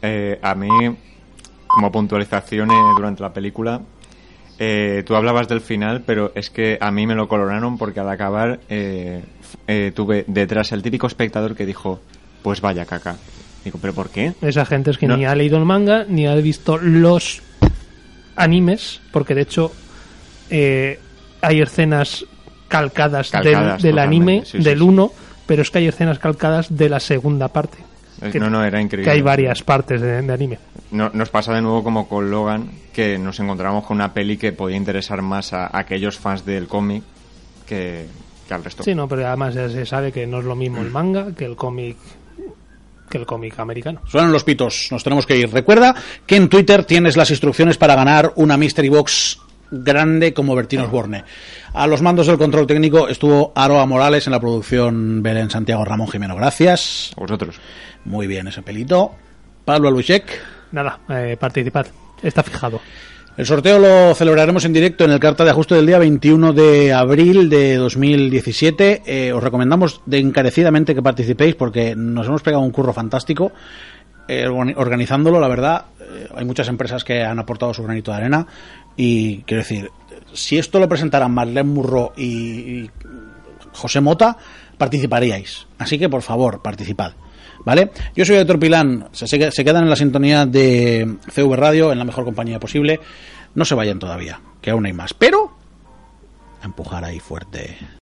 eh, a mí, como puntualización eh, durante la película, eh, tú hablabas del final, pero es que a mí me lo coloraron porque al acabar eh, eh, tuve detrás el típico espectador que dijo, pues vaya caca. Digo, ¿pero por qué? Esa gente es que No. ni ha leído el manga, ni ha visto los animes, porque de hecho eh, hay escenas calcadas, Calcadas, del, del anime, totalmente, sí, sí, del sí. uno, pero es que hay escenas calcadas de la segunda parte. Eh, Que, no, no, era increíble. que hay varias partes de, de anime. No, nos pasa de nuevo como con Logan, que nos encontramos con una peli que podía interesar más a, a aquellos fans del cómic que, que al resto. Sí, no, pero además ya se sabe que no es lo mismo el manga que el cómic que el cómic americano. Suenan los pitos, nos tenemos que ir. Recuerda que en Twitter tienes las instrucciones para ganar una Mystery Box grande como Bertín Osborne. A los mandos del control técnico estuvo Aroa Morales, en la producción Belén Santiago Ramón Jimeno. Gracias. A vosotros. Muy bien ese pelito. Pablo Albuixec. Nada, eh, participad. Está fijado. El sorteo lo celebraremos en directo en el Carta de Ajuste del día veintiuno de abril de dos mil diecisiete. Eh, os recomendamos de encarecidamente que participéis porque nos hemos pegado un curro fantástico eh, organizándolo, la verdad. Eh, hay muchas empresas que han aportado su granito de arena y quiero decir, si esto lo presentaran Marlene Murro y, y José Mota, participaríais. Así que por favor, participad. ¿Vale? Yo soy Héctor Pilán, se, se quedan en la sintonía de C V Radio, en la mejor compañía posible. No se vayan todavía, que aún hay más. Pero, a empujar ahí fuerte.